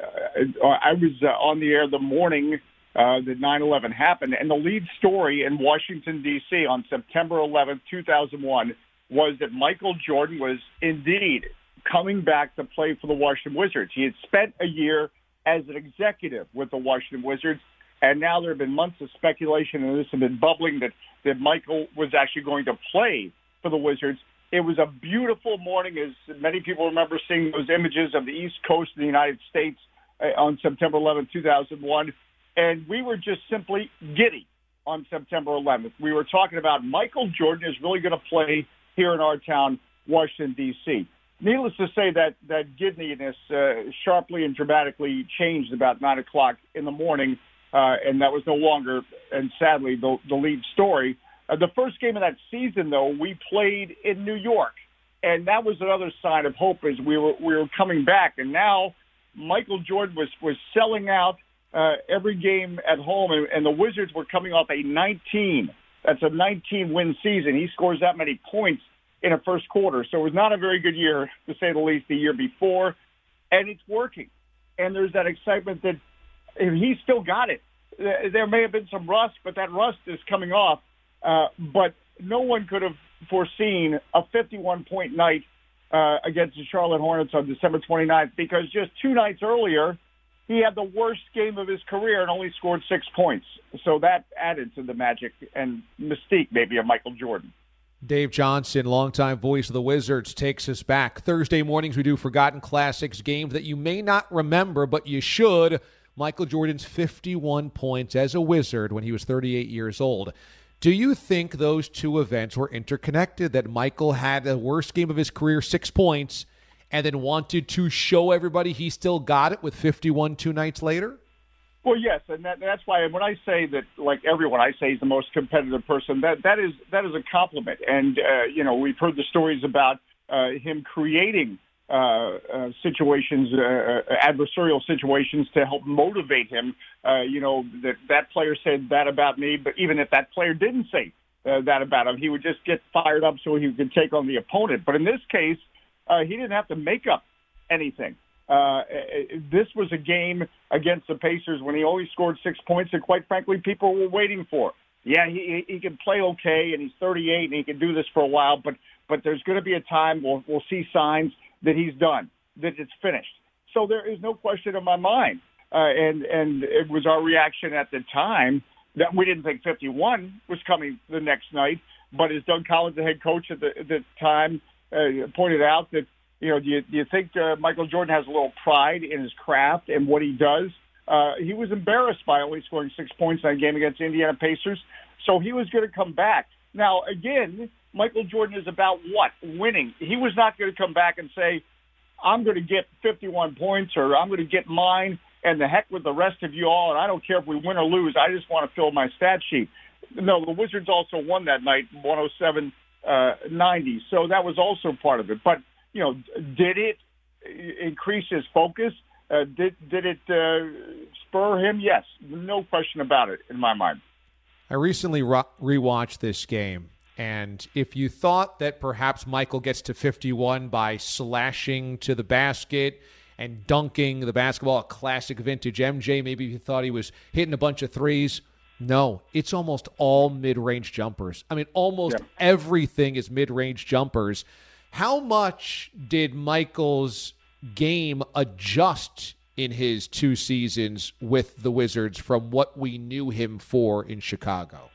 I was uh, on the air the morning uh, that nine eleven happened, and the lead story in Washington, D C on September eleventh, two thousand one was that Michael Jordan was indeed coming back to play for the Washington Wizards. He had spent a year as an executive with the Washington Wizards, and now there have been months of speculation, and this has been bubbling, that, that Michael was actually going to play for the Wizards. It was a beautiful morning, as many people remember seeing those images of the East Coast of the United States uh, on September eleventh, two thousand one, and we were just simply giddy on September eleventh. We were talking about Michael Jordan is really going to play here in our town, Washington, D C Needless to say, that, that giddiness uh, sharply and dramatically changed about nine o'clock in the morning, Uh, and that was no longer, and sadly, the, the lead story. Uh, the first game of that season, though, we played in New York, and that was another sign of hope as we were we were coming back. And now Michael Jordan was was selling out uh, every game at home, and, and the Wizards were coming off a nineteen. That's a nineteen win season. He scores that many points in a first quarter, so it was not a very good year, to say the least, the year before. And it's working, and there's that excitement that he's still got it. There may have been some rust, but that rust is coming off. Uh, but no one could have foreseen a fifty-one point night uh, against the Charlotte Hornets on December twenty-ninth, because just two nights earlier, he had the worst game of his career and only scored six points. So that added to the magic and mystique, maybe, of Michael Jordan. Dave Johnson, longtime voice of the Wizards, takes us back. Thursday mornings, we do Forgotten Classics, games that you may not remember, but you should. Michael Jordan's fifty-one points as a Wizard when he was thirty-eight years old. Do you think those two events were interconnected, that Michael had the worst game of his career, six points, and then wanted to show everybody he still got it with fifty-one two nights later? Well, yes, and that, that's why when I say that, like everyone, I say he's the most competitive person, that that is that is a compliment. And, uh, you know, we've heard the stories about uh, him creating uh, uh, situations, uh, adversarial situations to help motivate him. Uh, you know, that that player said that about me, but even if that player didn't say uh, that about him, he would just get fired up so he could take on the opponent. But in this case, uh, he didn't have to make up anything. Uh, this was a game against the Pacers when he only scored six points, and quite frankly, people were waiting for. Yeah, he he can play okay, and he's thirty-eight, and he can do this for a while. But but there's going to be a time we'll we'll see signs that he's done, that it's finished. So there is no question in my mind, uh, and and it was our reaction at the time that we didn't think fifty-one was coming the next night. But as Doug Collins, the head coach at the, the time, uh, pointed out, that, you know, do you, do you think uh, Michael Jordan has a little pride in his craft and what he does? Uh, he was embarrassed by only scoring six points in that game against the Indiana Pacers, so he was going to come back. Now, again, Michael Jordan is about what? Winning. He was not going to come back and say, I'm going to get fifty-one points, or I'm going to get mine, and the heck with the rest of you all, and I don't care if we win or lose. I just want to fill my stat sheet. No, the Wizards also won that night, one oh seven ninety, so that was also part of it. But, you know, did it increase his focus? Uh, did did it uh, spur him? Yes, no question about it in my mind. I recently re- rewatched this game, and if you thought that perhaps Michael gets to fifty-one by slashing to the basket and dunking the basketball, a classic vintage M J, maybe you thought he was hitting a bunch of threes. No, it's almost all mid-range jumpers. I mean, almost yeah. everything is mid-range jumpers. How much did Michael's game adjust in his two seasons with the Wizards from what we knew him for in Chicago?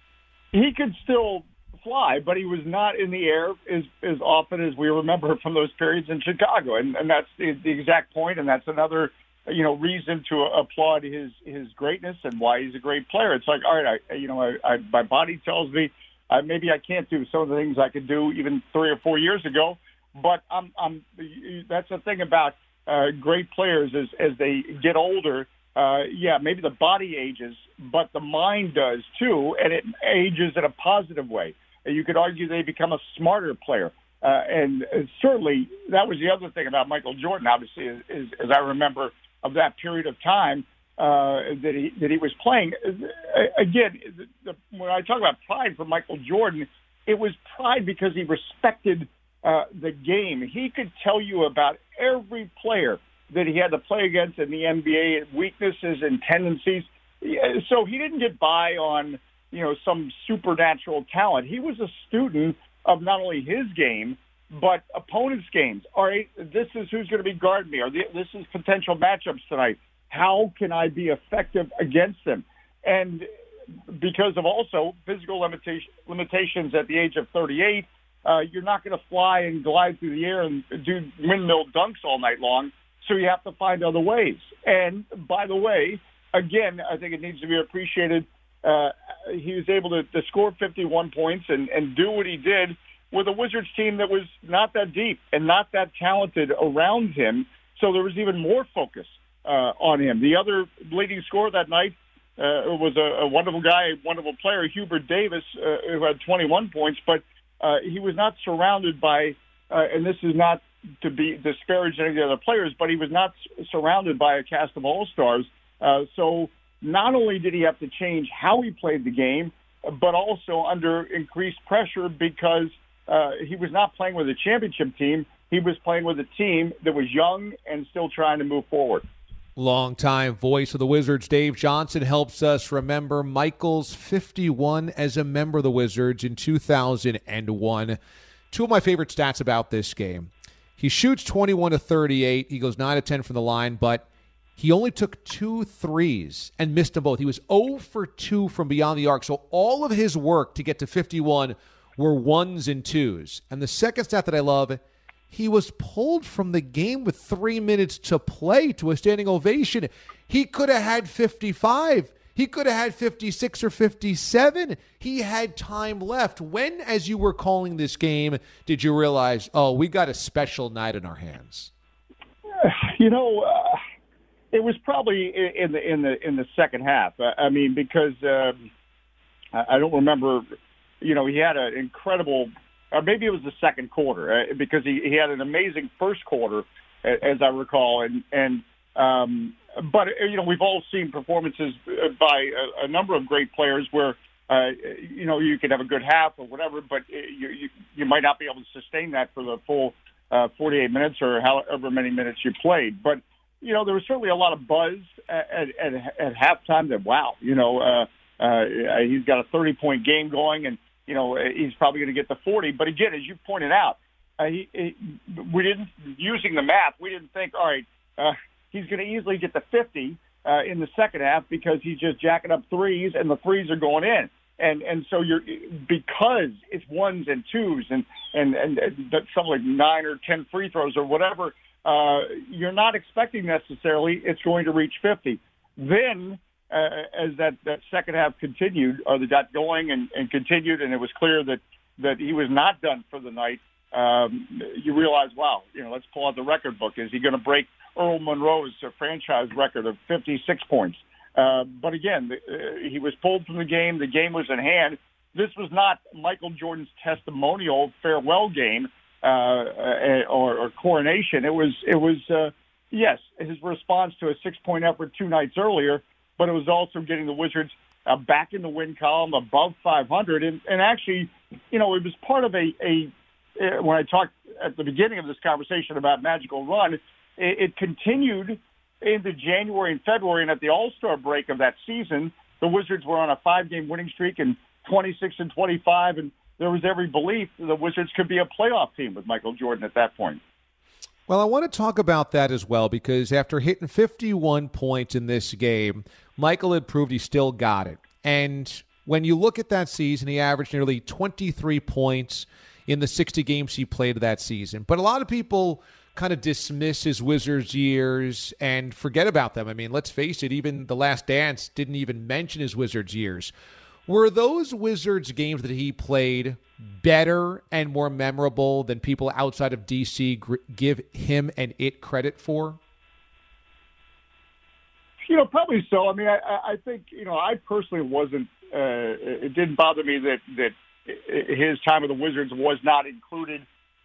He could still fly, but he was not in the air as, as often as we remember from those periods in Chicago. And, and that's the, the exact point, and that's another, you know, reason to applaud his, his greatness and why he's a great player. It's like, all right, I, you know, I, I, my body tells me Uh, maybe I can't do some of the things I could do even three or four years ago, but I'm, I'm, that's the thing about uh, great players is as they get older, uh, yeah, maybe the body ages, but the mind does too, and it ages in a positive way. You could argue they become a smarter player. Uh, and certainly that was the other thing about Michael Jordan, obviously, is, is as I remember of that period of time uh, that he that he was playing. Again, the, the, when I talk about pride for Michael Jordan, it was pride because he respected uh, the game. He could tell you about every player that he had to play against in the N B A, weaknesses and tendencies. So he didn't get by on, you know, some supernatural talent. He was a student of not only his game, but opponents' games. All right, this is who's going to be guarding me, or this is potential matchups tonight. How can I be effective against them? And because of also physical limitation, limitations at the age of thirty-eight, uh, you're not going to fly and glide through the air and do windmill dunks all night long, so you have to find other ways. And by the way, again, I think it needs to be appreciated. Uh, he was able to, to score fifty-one points and, and do what he did with a Wizards team that was not that deep and not that talented around him. So there was even more focus uh, on him. The other leading scorer that night uh, was a, a wonderful guy, a wonderful player, Hubert Davis, uh, who had twenty-one points. But uh, he was not surrounded by, uh, and this is not to be disparaging any of the other players, but he was not surrounded by a cast of all-stars. Uh, so not only did he have to change how he played the game, but also under increased pressure because uh, he was not playing with a championship team. He was playing with a team that was young and still trying to move forward. Longtime voice of the Wizards, Dave Johnson, helps us remember Michael's fifty-one as a member of the Wizards in two thousand one. Two of my favorite stats about this game. He shoots twenty-one to thirty-eight. He goes nine to ten from the line, but he only took two threes and missed them both. He was zero for two from beyond the arc. So all of his work to get to fifty-one were ones and twos. And the second stat that I love, he was pulled from the game with three minutes to play to a standing ovation. He could have had fifty-five. He could have had fifty-six or fifty-seven. He had time left. When, as you were calling this game, did you realize, oh, we got a special night in our hands? You know, uh... it was probably in the in the in the second half. I mean, because um, I don't remember. You know, he had an incredible, or maybe it was the second quarter, uh, because he, he had an amazing first quarter, as I recall. And and um, but you know, we've all seen performances by a, a number of great players where uh, you know you could have a good half or whatever, but you you, you might not be able to sustain that for the full uh, forty-eight minutes or however many minutes you played, but. You know, there was certainly a lot of buzz at, at, at halftime that, wow, you know, uh, uh, he's got a thirty-point game going, and, you know, he's probably going to get the forty. But again, as you pointed out, uh, he, he, we didn't, using the math, we didn't think, all right, uh, he's going to easily get the fifty uh, in the second half because he's just jacking up threes, and the threes are going in. And and so you're because it's ones and twos and, and, and something like nine or ten free throws or whatever, Uh, you're not expecting necessarily it's going to reach fifty. Then, uh, as that, that second half continued, or the got going and, and continued, and it was clear that, that he was not done for the night, um, you realize, wow, you know, let's pull out the record book. Is he going to break Earl Monroe's uh, franchise record of fifty-six points? Uh, but again, uh, he was pulled from the game. The game was in hand. This was not Michael Jordan's testimonial farewell game. Uh, or, or coronation. It was, it was, uh, yes, his response to a six-point effort two nights earlier, but it was also getting the Wizards uh, back in the win column above five hundred. And, and actually, you know, it was part of a, a, uh, when I talked at the beginning of this conversation about magical run, it, it continued into January and February, and at the All-Star break of that season, the Wizards were on a five-game winning streak and twenty-six and twenty-five, and there was every belief the Wizards could be a playoff team with Michael Jordan at that point. Well, I want to talk about that as well, because after hitting fifty-one points in this game, Michael had proved he still got it. And when you look at that season, he averaged nearly twenty-three points in the sixty games he played that season. But a lot of people kind of dismiss his Wizards years and forget about them. I mean, let's face it, even The Last Dance didn't even mention his Wizards years. Were those Wizards games that he played better and more memorable than people outside of D C gr- give him and it credit for? You know, probably so. I mean, I, I think, you know, I personally wasn't, uh, it didn't bother me that, that his time with the Wizards was not included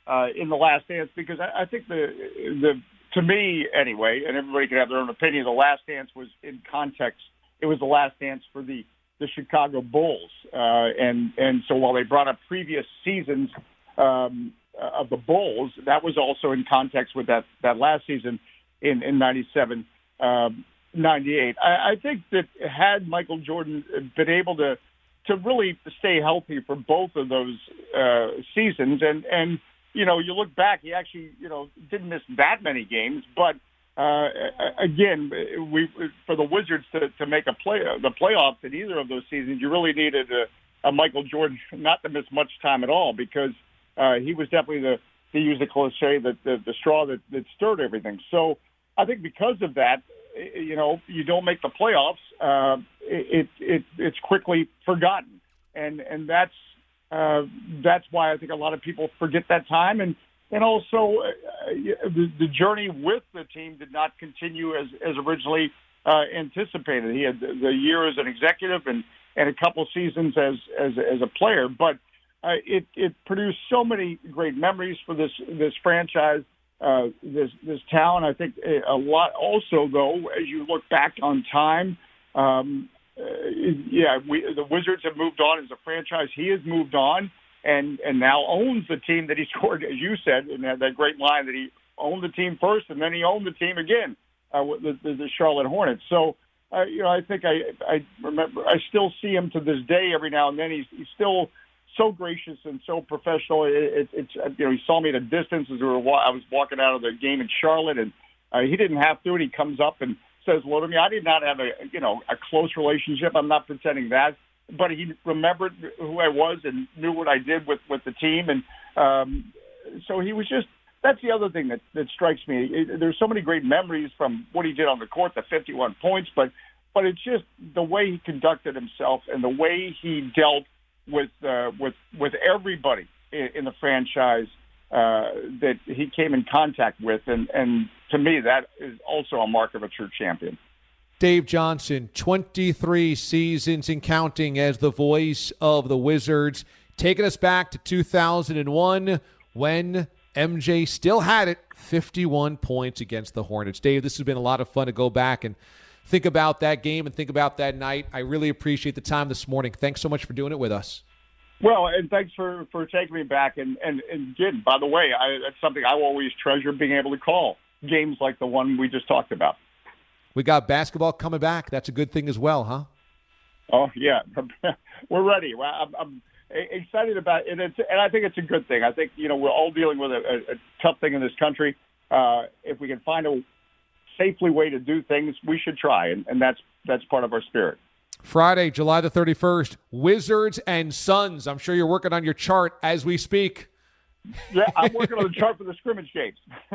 uh, in the Last Dance, because I, I think the the to me anyway, and everybody can have their own opinion. The Last Dance was in context. It was the Last Dance for the the Chicago Bulls, uh, and and so while they brought up previous seasons um, of the Bulls, that was also in context with that that last season in in ninety-seven, um, ninety-eight. I, I think that had Michael Jordan been able to to really stay healthy for both of those uh, seasons, and and you know, you look back, he actually you know didn't miss that many games, but uh, again, we for the Wizards to, to make a play the playoffs in either of those seasons, you really needed a, a Michael Jordan not to miss much time at all, because uh, he was definitely the, to use the cliche, the, the, the straw that, that stirred everything. So I think because of that, you know, you don't make the playoffs, uh, it, it it's quickly forgotten, and and that's uh, that's why I think a lot of people forget that time, and and also uh, the, the journey with the team did not continue as as originally uh, anticipated. He had the, the year as an executive and, and a couple seasons as as as a player, but uh, it it produced so many great memories for this this franchise. Uh, this this town, I think a lot. Also, though, as you look back on time, um, uh, yeah, we, the Wizards have moved on as a franchise. He has moved on, and and now owns the team that he scored, as you said, and had that great line that he owned the team first, and then he owned the team again, uh, with the, the, the Charlotte Hornets. So, uh, you know, I think I I remember I still see him to this day. Every now and then, he's he's still so gracious and so professional. It, it, it's you know, he saw me at a distance as we were I was walking out of the game in Charlotte, and uh, he didn't have to. And he comes up and says hello to me. I did not have a you know a close relationship. I'm not pretending that, but he remembered who I was and knew what I did with, with the team, and um, so he was just. That's the other thing that, that strikes me. It, there's so many great memories from what he did on the court, the fifty-one points, but but it's just the way he conducted himself and the way he dealt with uh, with with everybody in, in the franchise uh, that he came in contact with, and, and to me that is also a mark of a true champion. Dave Johnson, twenty-three seasons and counting as the voice of the Wizards, taking us back to two thousand one when M J still had it, fifty-one points against the Hornets. Dave, this has been a lot of fun to go back and think about that game and think about that night. I really appreciate the time this morning. Thanks so much for doing it with us. Well, and thanks for, for taking me back. And, and, and again, by the way, I, that's something I will always treasure, being able to call games like the one we just talked about. We got basketball coming back. That's a good thing as well, huh? Oh, yeah. We're ready. I'm, I'm excited about it. And, it's, and I think it's a good thing. I think, you know, we're all dealing with a, a, a tough thing in this country. Uh, if we can find a safely way to do things, we should try, and, and that's that's part of our spirit. Friday, July the thirty-first, Wizards and Suns. I'm sure you're working on your chart as we speak. Yeah, I'm working on the chart for the scrimmage games.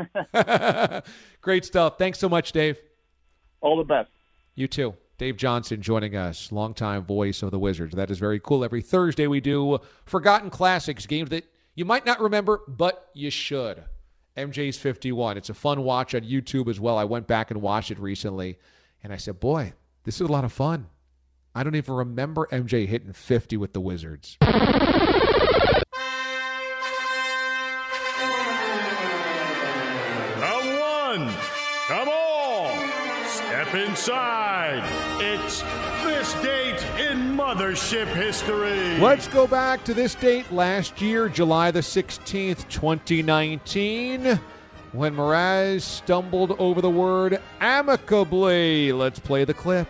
Great stuff. Thanks so much, Dave. All the best. You too. Dave Johnson joining us, longtime voice of the Wizards. That is very cool. Every Thursday we do Forgotten Classics, games that you might not remember, but you should. M J's fifty-one. It's a fun watch on YouTube as well. I went back and watched it recently, and I said, boy, this is a lot of fun. I don't even remember M J hitting fifty with the Wizards. Round one. Come on. Step inside. It's this date in Mothership history. Let's go back to this date last year, July the sixteenth, twenty nineteen, when Mraz stumbled over the word amicably. Let's play the clip.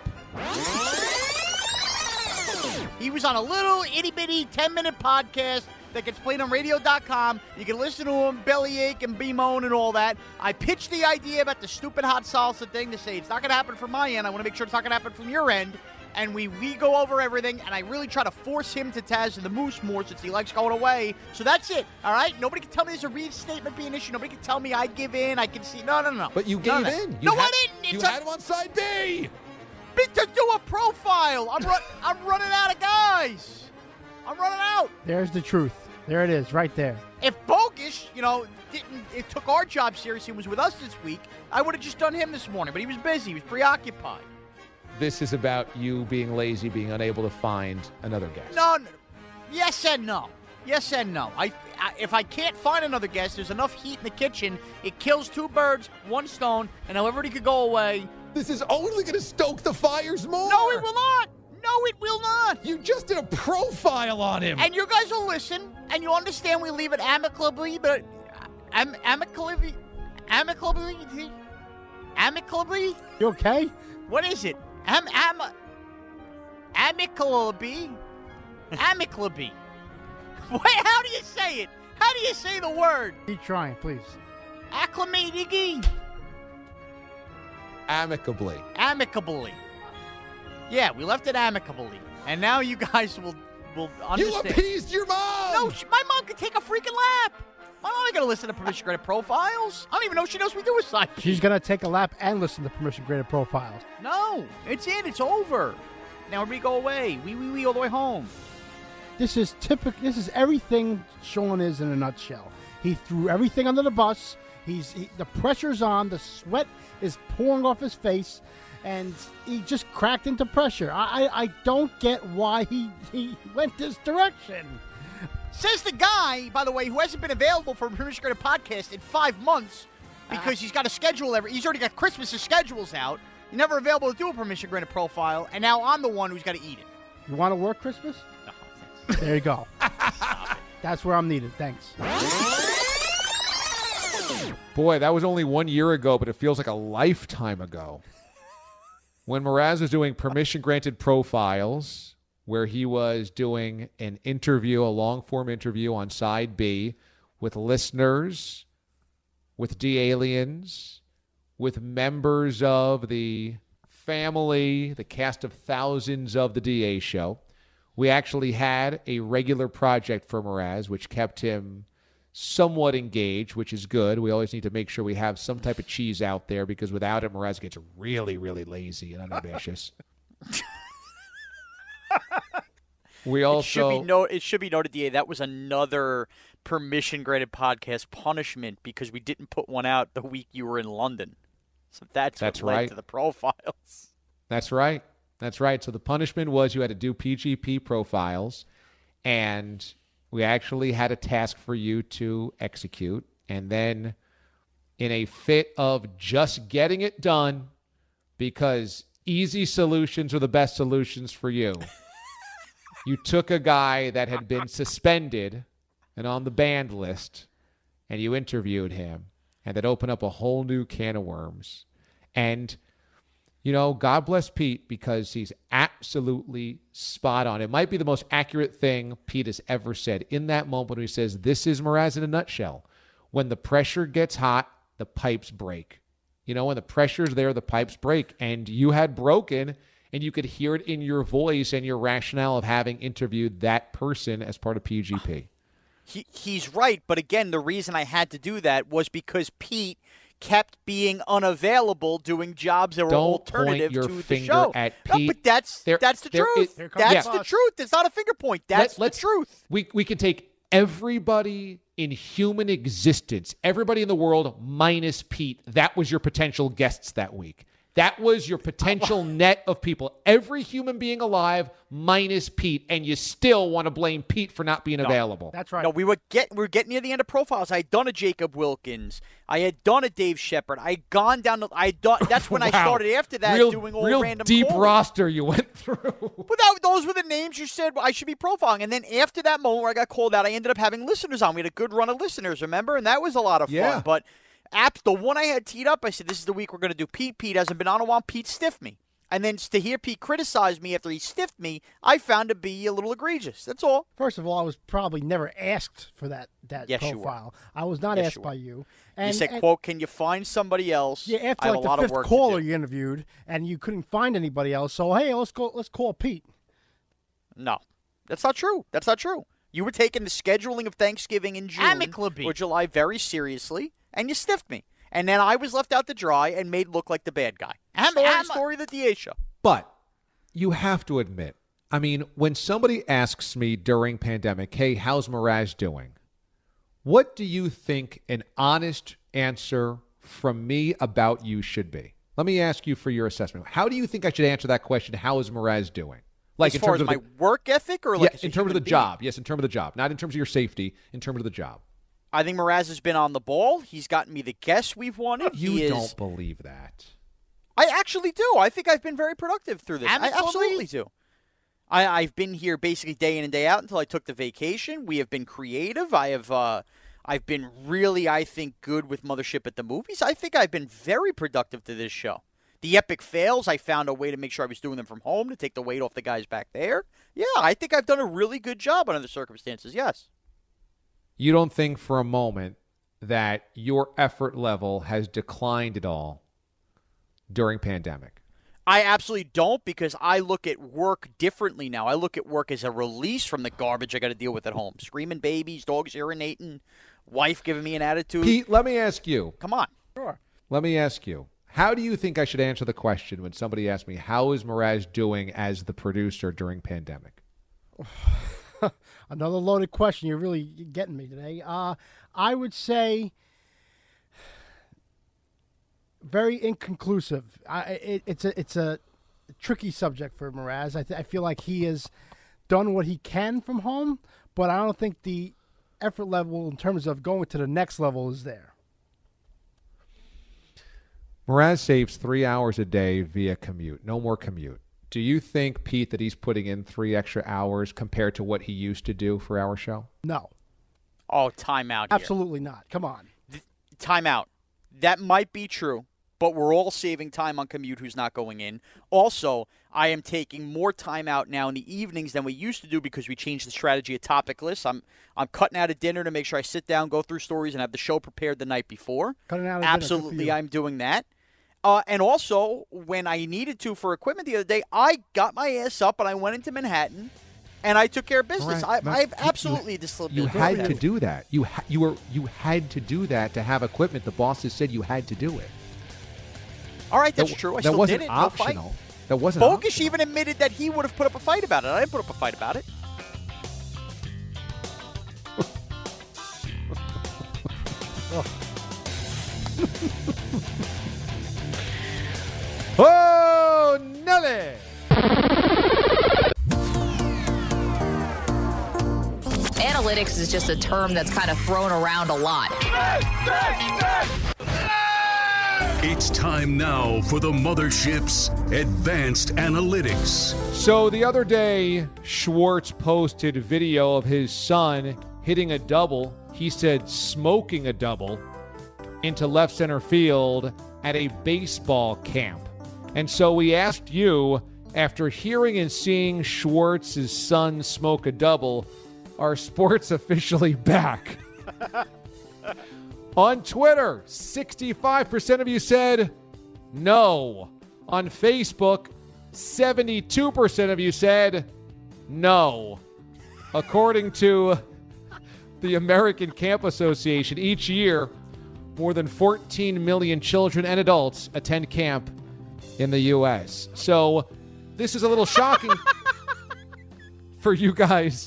He was on a little itty-bitty ten-minute podcast that gets played on radio dot com. You can listen to him, bellyache and bemoan and all that. I pitched the idea about the stupid hot salsa thing to say it's not going to happen from my end. I want to make sure it's not going to happen from your end. And we, we go over everything, and I really try to force him to Taz and the Moose more since he likes going away. So that's it, all right? Nobody can tell me there's a reinstatement being issued. Nobody can tell me I give in. I can see. No, no, no. But you None gave of that. in. You No, had, I didn't. You It's a- had him on side B. to do a profile. I'm, run, I'm running out of guys. I'm running out. There's the truth. There it is, right there. If Bogus, you know, didn't it took our job seriously and was with us this week, I would have just done him this morning. But he was busy. He was preoccupied. This is about you being lazy, being unable to find another guest. No, no. Yes and no. Yes and no. I, I if I can't find another guest, there's enough heat in the kitchen. It kills two birds, one stone, and now everybody could go away. This is only going to stoke the fires more. No, it will not. No, it will not. You just did a profile on him. And you guys will listen, and you understand we leave it amicably, but am, amicably, amicably, amicably. You okay? What is it? Am am amicably, amicably. Wait, how do you say it? How do you say the word? Keep trying, please. Acclimating. Amicably. Amicably. Yeah, we left it amicably. And now you guys will will understand. You appeased your mom! No, she, my mom could take a freaking lap. My mom ain't going to listen to Permission Granted Profiles. I don't even know if she knows we do a side. She's going to take a lap and listen to Permission Granted Profiles. No, it's it. It's over. Now we go away. We, we, we all the way home. This is typical. This is everything Sean is in a nutshell. He threw everything under the bus. He's he, the pressure's on. The sweat is pouring off his face, and he just cracked into pressure. I I, I don't get why he, he went this direction. Says the guy, by the way, who hasn't been available for a Permission Granted podcast in five months because uh, he's got a schedule every. He's already got Christmas's schedules out. He's never available to do a Permission Granted profile, and now I'm the one who's got to eat it. You want to work Christmas? No. There you go. That's where I'm needed. Thanks. Boy, that was only one year ago, but it feels like a lifetime ago. When Mraz was doing Permission Granted Profiles, where he was doing an interview, a long-form interview on Side B with listeners, with D-aliens, with members of the family, the cast of thousands of the D A show. We actually had a regular project for Mraz, which kept him somewhat engaged, which is good. We always need to make sure we have some type of cheese out there because without it, Mraz gets really, really lazy and unambitious. We also it should be no, it should be noted, D A, that was another Permission Granted podcast punishment because we didn't put one out the week you were in London. So that's, that's what led right. to the profiles. That's right. That's right. So the punishment was you had to do P G P profiles, and we actually had a task for you to execute. And then in a fit of just getting it done, because easy solutions are the best solutions for you, you took a guy that had been suspended and on the banned list, and you interviewed him, and that opened up a whole new can of worms. And you know, God bless Pete because he's absolutely spot on. It might be the most accurate thing Pete has ever said in that moment when he says, this is Mraz in a nutshell. When the pressure gets hot, the pipes break. You know, when the pressure's there, the pipes break. And you had broken, and you could hear it in your voice and your rationale of having interviewed that person as part of P G P. He, he's right, but again, the reason I had to do that was because Pete kept being unavailable doing jobs that were Don't alternative point your to finger the show. At no, Pete. but that's there, that's the there truth. Is, that's yeah. the truth. It's not a finger point. That's Let, the truth. We we can take everybody in human existence, everybody in the world minus Pete. That was your potential guests that week. That was your potential net of people. Every human being alive minus Pete, and you still want to blame Pete for not being no, available. That's right. No, we were get we were getting near the end of profiles. I had done a Jacob Wilkins. I had done a Dave Shepard. I had gone down the. I had done. That's when wow. I started after that real, doing all real random. deep calling. roster you went through. But that, those were the names you said I should be profiling. And then after that moment where I got called out, I ended up having listeners on. We had a good run of listeners, remember? And that was a lot of yeah. fun. But Apps, the one I had teed up, I said, this is the week we're going to do Pete. Pete hasn't been on a while. Pete stiffed me. And then to hear Pete criticize me after he stiffed me, I found to be a little egregious. That's all. First of all, I was probably never asked for that, that yes, profile. I was not yes, asked you by you. And, you said, and, quote, can you find somebody else? Yeah, after I have like a lot the of fifth work caller to do. you interviewed, and you couldn't find anybody else. So, hey, let's go. Let's call Pete. No, that's not true. That's not true. You were taking the scheduling of Thanksgiving in June Amicably. or July very seriously, and you stiffed me. And then I was left out to dry and made look like the bad guy. Am- story, am- story of the D A show. But you have to admit, I mean, when somebody asks me during pandemic, hey, how's Mraz doing? What do you think an honest answer from me about you should be? Let me ask you for your assessment. How do you think I should answer that question? How is Mraz doing? Like as in far terms as of my the, work ethic, or like yeah, as a in terms of human the being? job. Yes, in terms of the job, not in terms of your safety. In terms of the job. I think Mraz has been on the ball. He's gotten me the guests we've wanted. You he don't is, believe that. I actually do. I think I've been very productive through this. I absolutely do. I, I've been here basically day in and day out until I took the vacation. We have been creative. I have. Uh, I've been really, I think, good with Mothership at the Movies. I think I've been very productive to this show. The epic fails, I found a way to make sure I was doing them from home to take the weight off the guys back there. Yeah, I think I've done a really good job under the circumstances, yes. You don't think for a moment that your effort level has declined at all during pandemic? I absolutely don't, because I look at work differently now. I look at work as a release from the garbage I got to deal with at home. Screaming babies, dogs urinating, wife giving me an attitude. Pete, let me ask you. Come on. Sure. Let me ask you. How do you think I should answer the question when somebody asks me, how is Mraz doing as the producer during pandemic? Another loaded question. You're really getting me today. Uh, I would say very inconclusive. I, it, it's a it's a tricky subject for Mraz. I, th- I feel like he has done what he can from home, but I don't think the effort level in terms of going to the next level is there. Mraz saves three hours a day via commute. No more commute. Do you think, Pete, that he's putting in three extra hours compared to what he used to do for our show? No. Oh, timeout here. Absolutely not. Come on. Timeout. That might be true, but we're all saving time on commute who's not going in. Also, I am taking more time out now in the evenings than we used to do because we changed the strategy of topic lists. I'm I'm cutting out a dinner to make sure I sit down, go through stories, and have the show prepared the night before. Cutting out a Absolutely, dinner, I'm doing that. Uh, and also, when I needed to for equipment the other day, I got my ass up and I went into Manhattan and I took care of business. Right. I, I've You- absolutely dis- You had to do that. You ha- you were you had to do that to have equipment. The bosses said you had to do it. All right, that's That- true. I that still wasn't did it. optional. No fight. That wasn't Bogus even admitted that he would have put up a fight about it. I didn't put up a fight about it. Oh, Nelly! Analytics is just a term that's kind of thrown around a lot. It's time now for the Mothership's Advanced Analytics. So the other day, Schwartz posted video of his son hitting a double. He said smoking a double into left center field at a baseball camp. And so we asked you, after hearing and seeing Schwartz's son smoke a double, are sports officially back? On Twitter, sixty-five percent of you said no. On Facebook, seventy-two percent of you said no. According to the American Camp Association, each year, more than fourteen million children and adults attend camp in the U S. So this is a little shocking for you guys.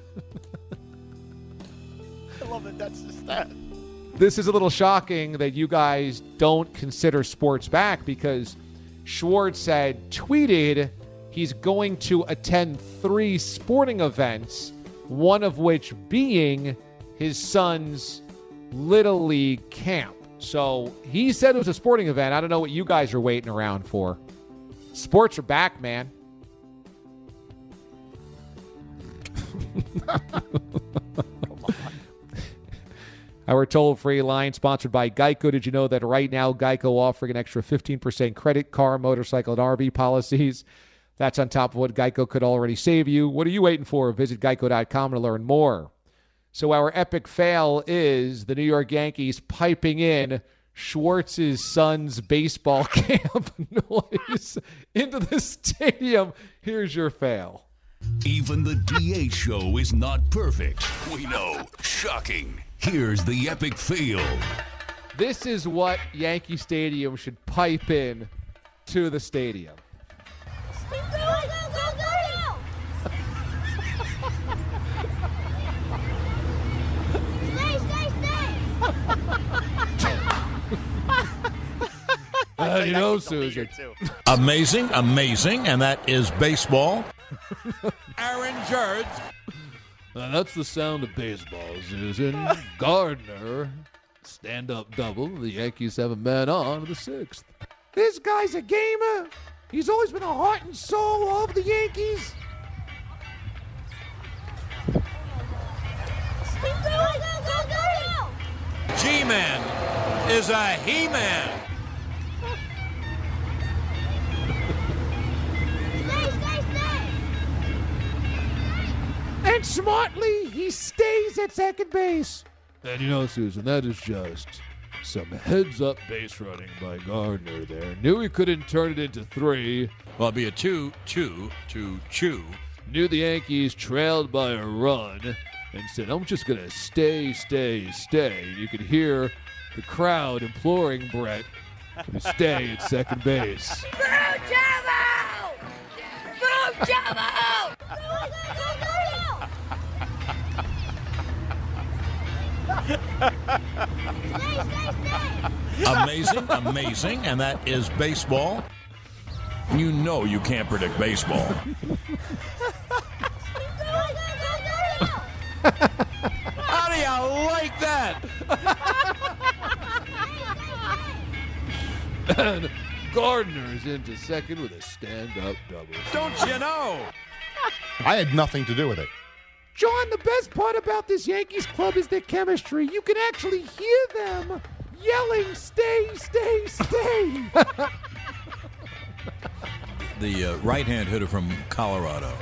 I love that that's the stat. This is a little shocking that you guys don't consider sports back, because Schwartz had tweeted he's going to attend three sporting events, one of which being his son's Little League camp. So he said it was a sporting event. I don't know what you guys are waiting around for. Sports are back, man. Our toll-free line sponsored by Geico. Did you know that right now Geico offering an extra fifteen percent credit, car, motorcycle, and R V policies? That's on top of what Geico could already save you. What are you waiting for? Visit geico dot com to learn more. So our epic fail is the New York Yankees piping in Schwartz's son's baseball camp noise into the stadium. Here's your fail. Even the D A show is not perfect. We know. Shocking. Here's the epic fail. This is what Yankee Stadium should pipe in to the stadium. Go, go, go, go, go! Stay, stay, stay! Uh, you know, Susan. Amazing, amazing, and that is baseball. Aaron Judge. Uh, that's the sound of baseball, Susan. Gardner, stand-up double. The Yankees have a man on in the sixth. This guy's a gamer. He's always been a heart and soul of the Yankees. G-Man is a He-Man. And smartly, he stays at second base. And you know, Susan, that is just some heads-up base running by Gardner there. Knew he couldn't turn it into three. Well, it'll be a two, two, two, two. Knew the Yankees trailed by a run and said, I'm just going to stay, stay, stay. You could hear the crowd imploring Brett to stay at second base. Boo Chavo! Boo Chavo! Amazing, amazing, and that is baseball. You know you can't predict baseball. How do you like that? And Gardner's into second with a stand-up double. Don't you know? I had nothing to do with it. John, the best part about this Yankees club is their chemistry. You can actually hear them yelling, stay, stay, stay. The uh, right-hand hitter from Colorado.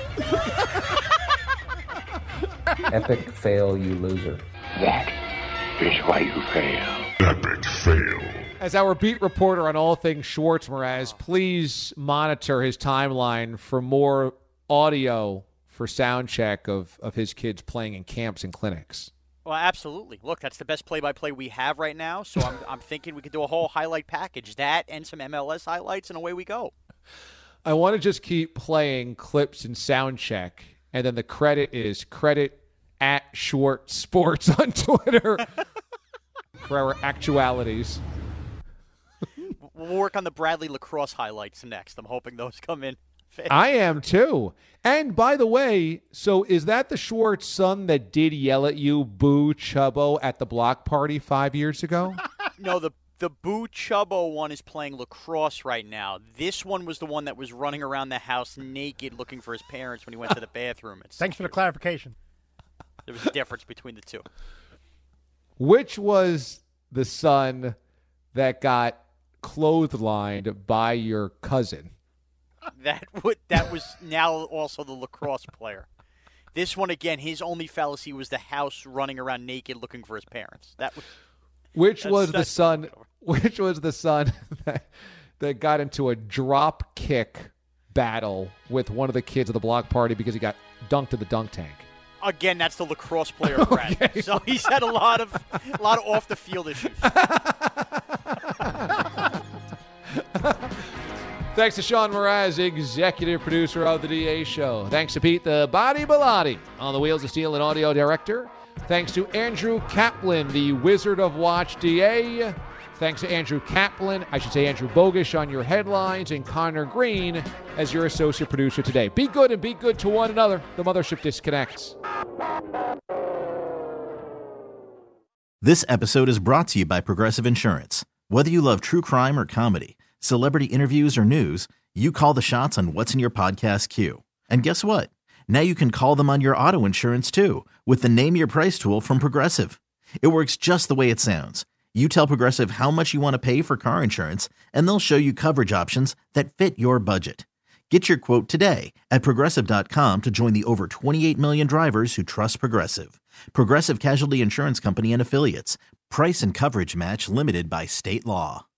Epic fail, you loser. That is why you fail. Epic fail. As our beat reporter on all things Schwartz Mraz, please monitor his timeline for more audio for sound check of, of his kids playing in camps and clinics. Well, absolutely. Look, that's the best play-by-play we have right now, so I'm, I'm thinking we could do a whole highlight package. That and some M L S highlights, and away we go. I want to just keep playing clips and sound check, and then the credit is credit at Schwartz Sports on Twitter for our actualities. We'll work on the Bradley Lacrosse highlights next. I'm hoping those come in fast. I am too. And by the way, so is that the Schwartz son that did yell at you, boo Chubbo, at the block party five years ago? No, the the Boo Chubbo one is playing lacrosse right now. This one was the one that was running around the house naked looking for his parents when he went to the bathroom. It's Thanks for the clarification. There was a difference between the two. Which was the son that got clotheslined by your cousin? That would that was now also the lacrosse player. This one again, his only fallacy was the house running around naked looking for his parents. That was which that's, was the that's son which was the son that, that got into a drop kick battle with one of the kids at the block party because he got dunked in the dunk tank. Again, that's the lacrosse player, Brad. Okay. So he's had a lot of a lot of off the field issues. Thanks to Sean Mraz, executive producer of the D A Show. Thanks to Pete the Body Bilotti on the Wheels of Steel and audio director. Thanks to Andrew Kaplan, the Wizard of Watch D A. Thanks to Andrew Kaplan, I should say Andrew Bogish on your headlines, and Connor Green as your associate producer today. Be good and be good to one another. The Mothership disconnects. This episode is brought to you by Progressive Insurance. Whether you love true crime or comedy, celebrity interviews or news, you call the shots on what's in your podcast queue. And guess what? Now you can call them on your auto insurance too with the Name Your Price tool from Progressive. It works just the way it sounds. You tell Progressive how much you want to pay for car insurance, and they'll show you coverage options that fit your budget. Get your quote today at Progressive dot com to join the over twenty-eight million drivers who trust Progressive. Progressive Casualty Insurance Company and Affiliates. Price and coverage match limited by state law.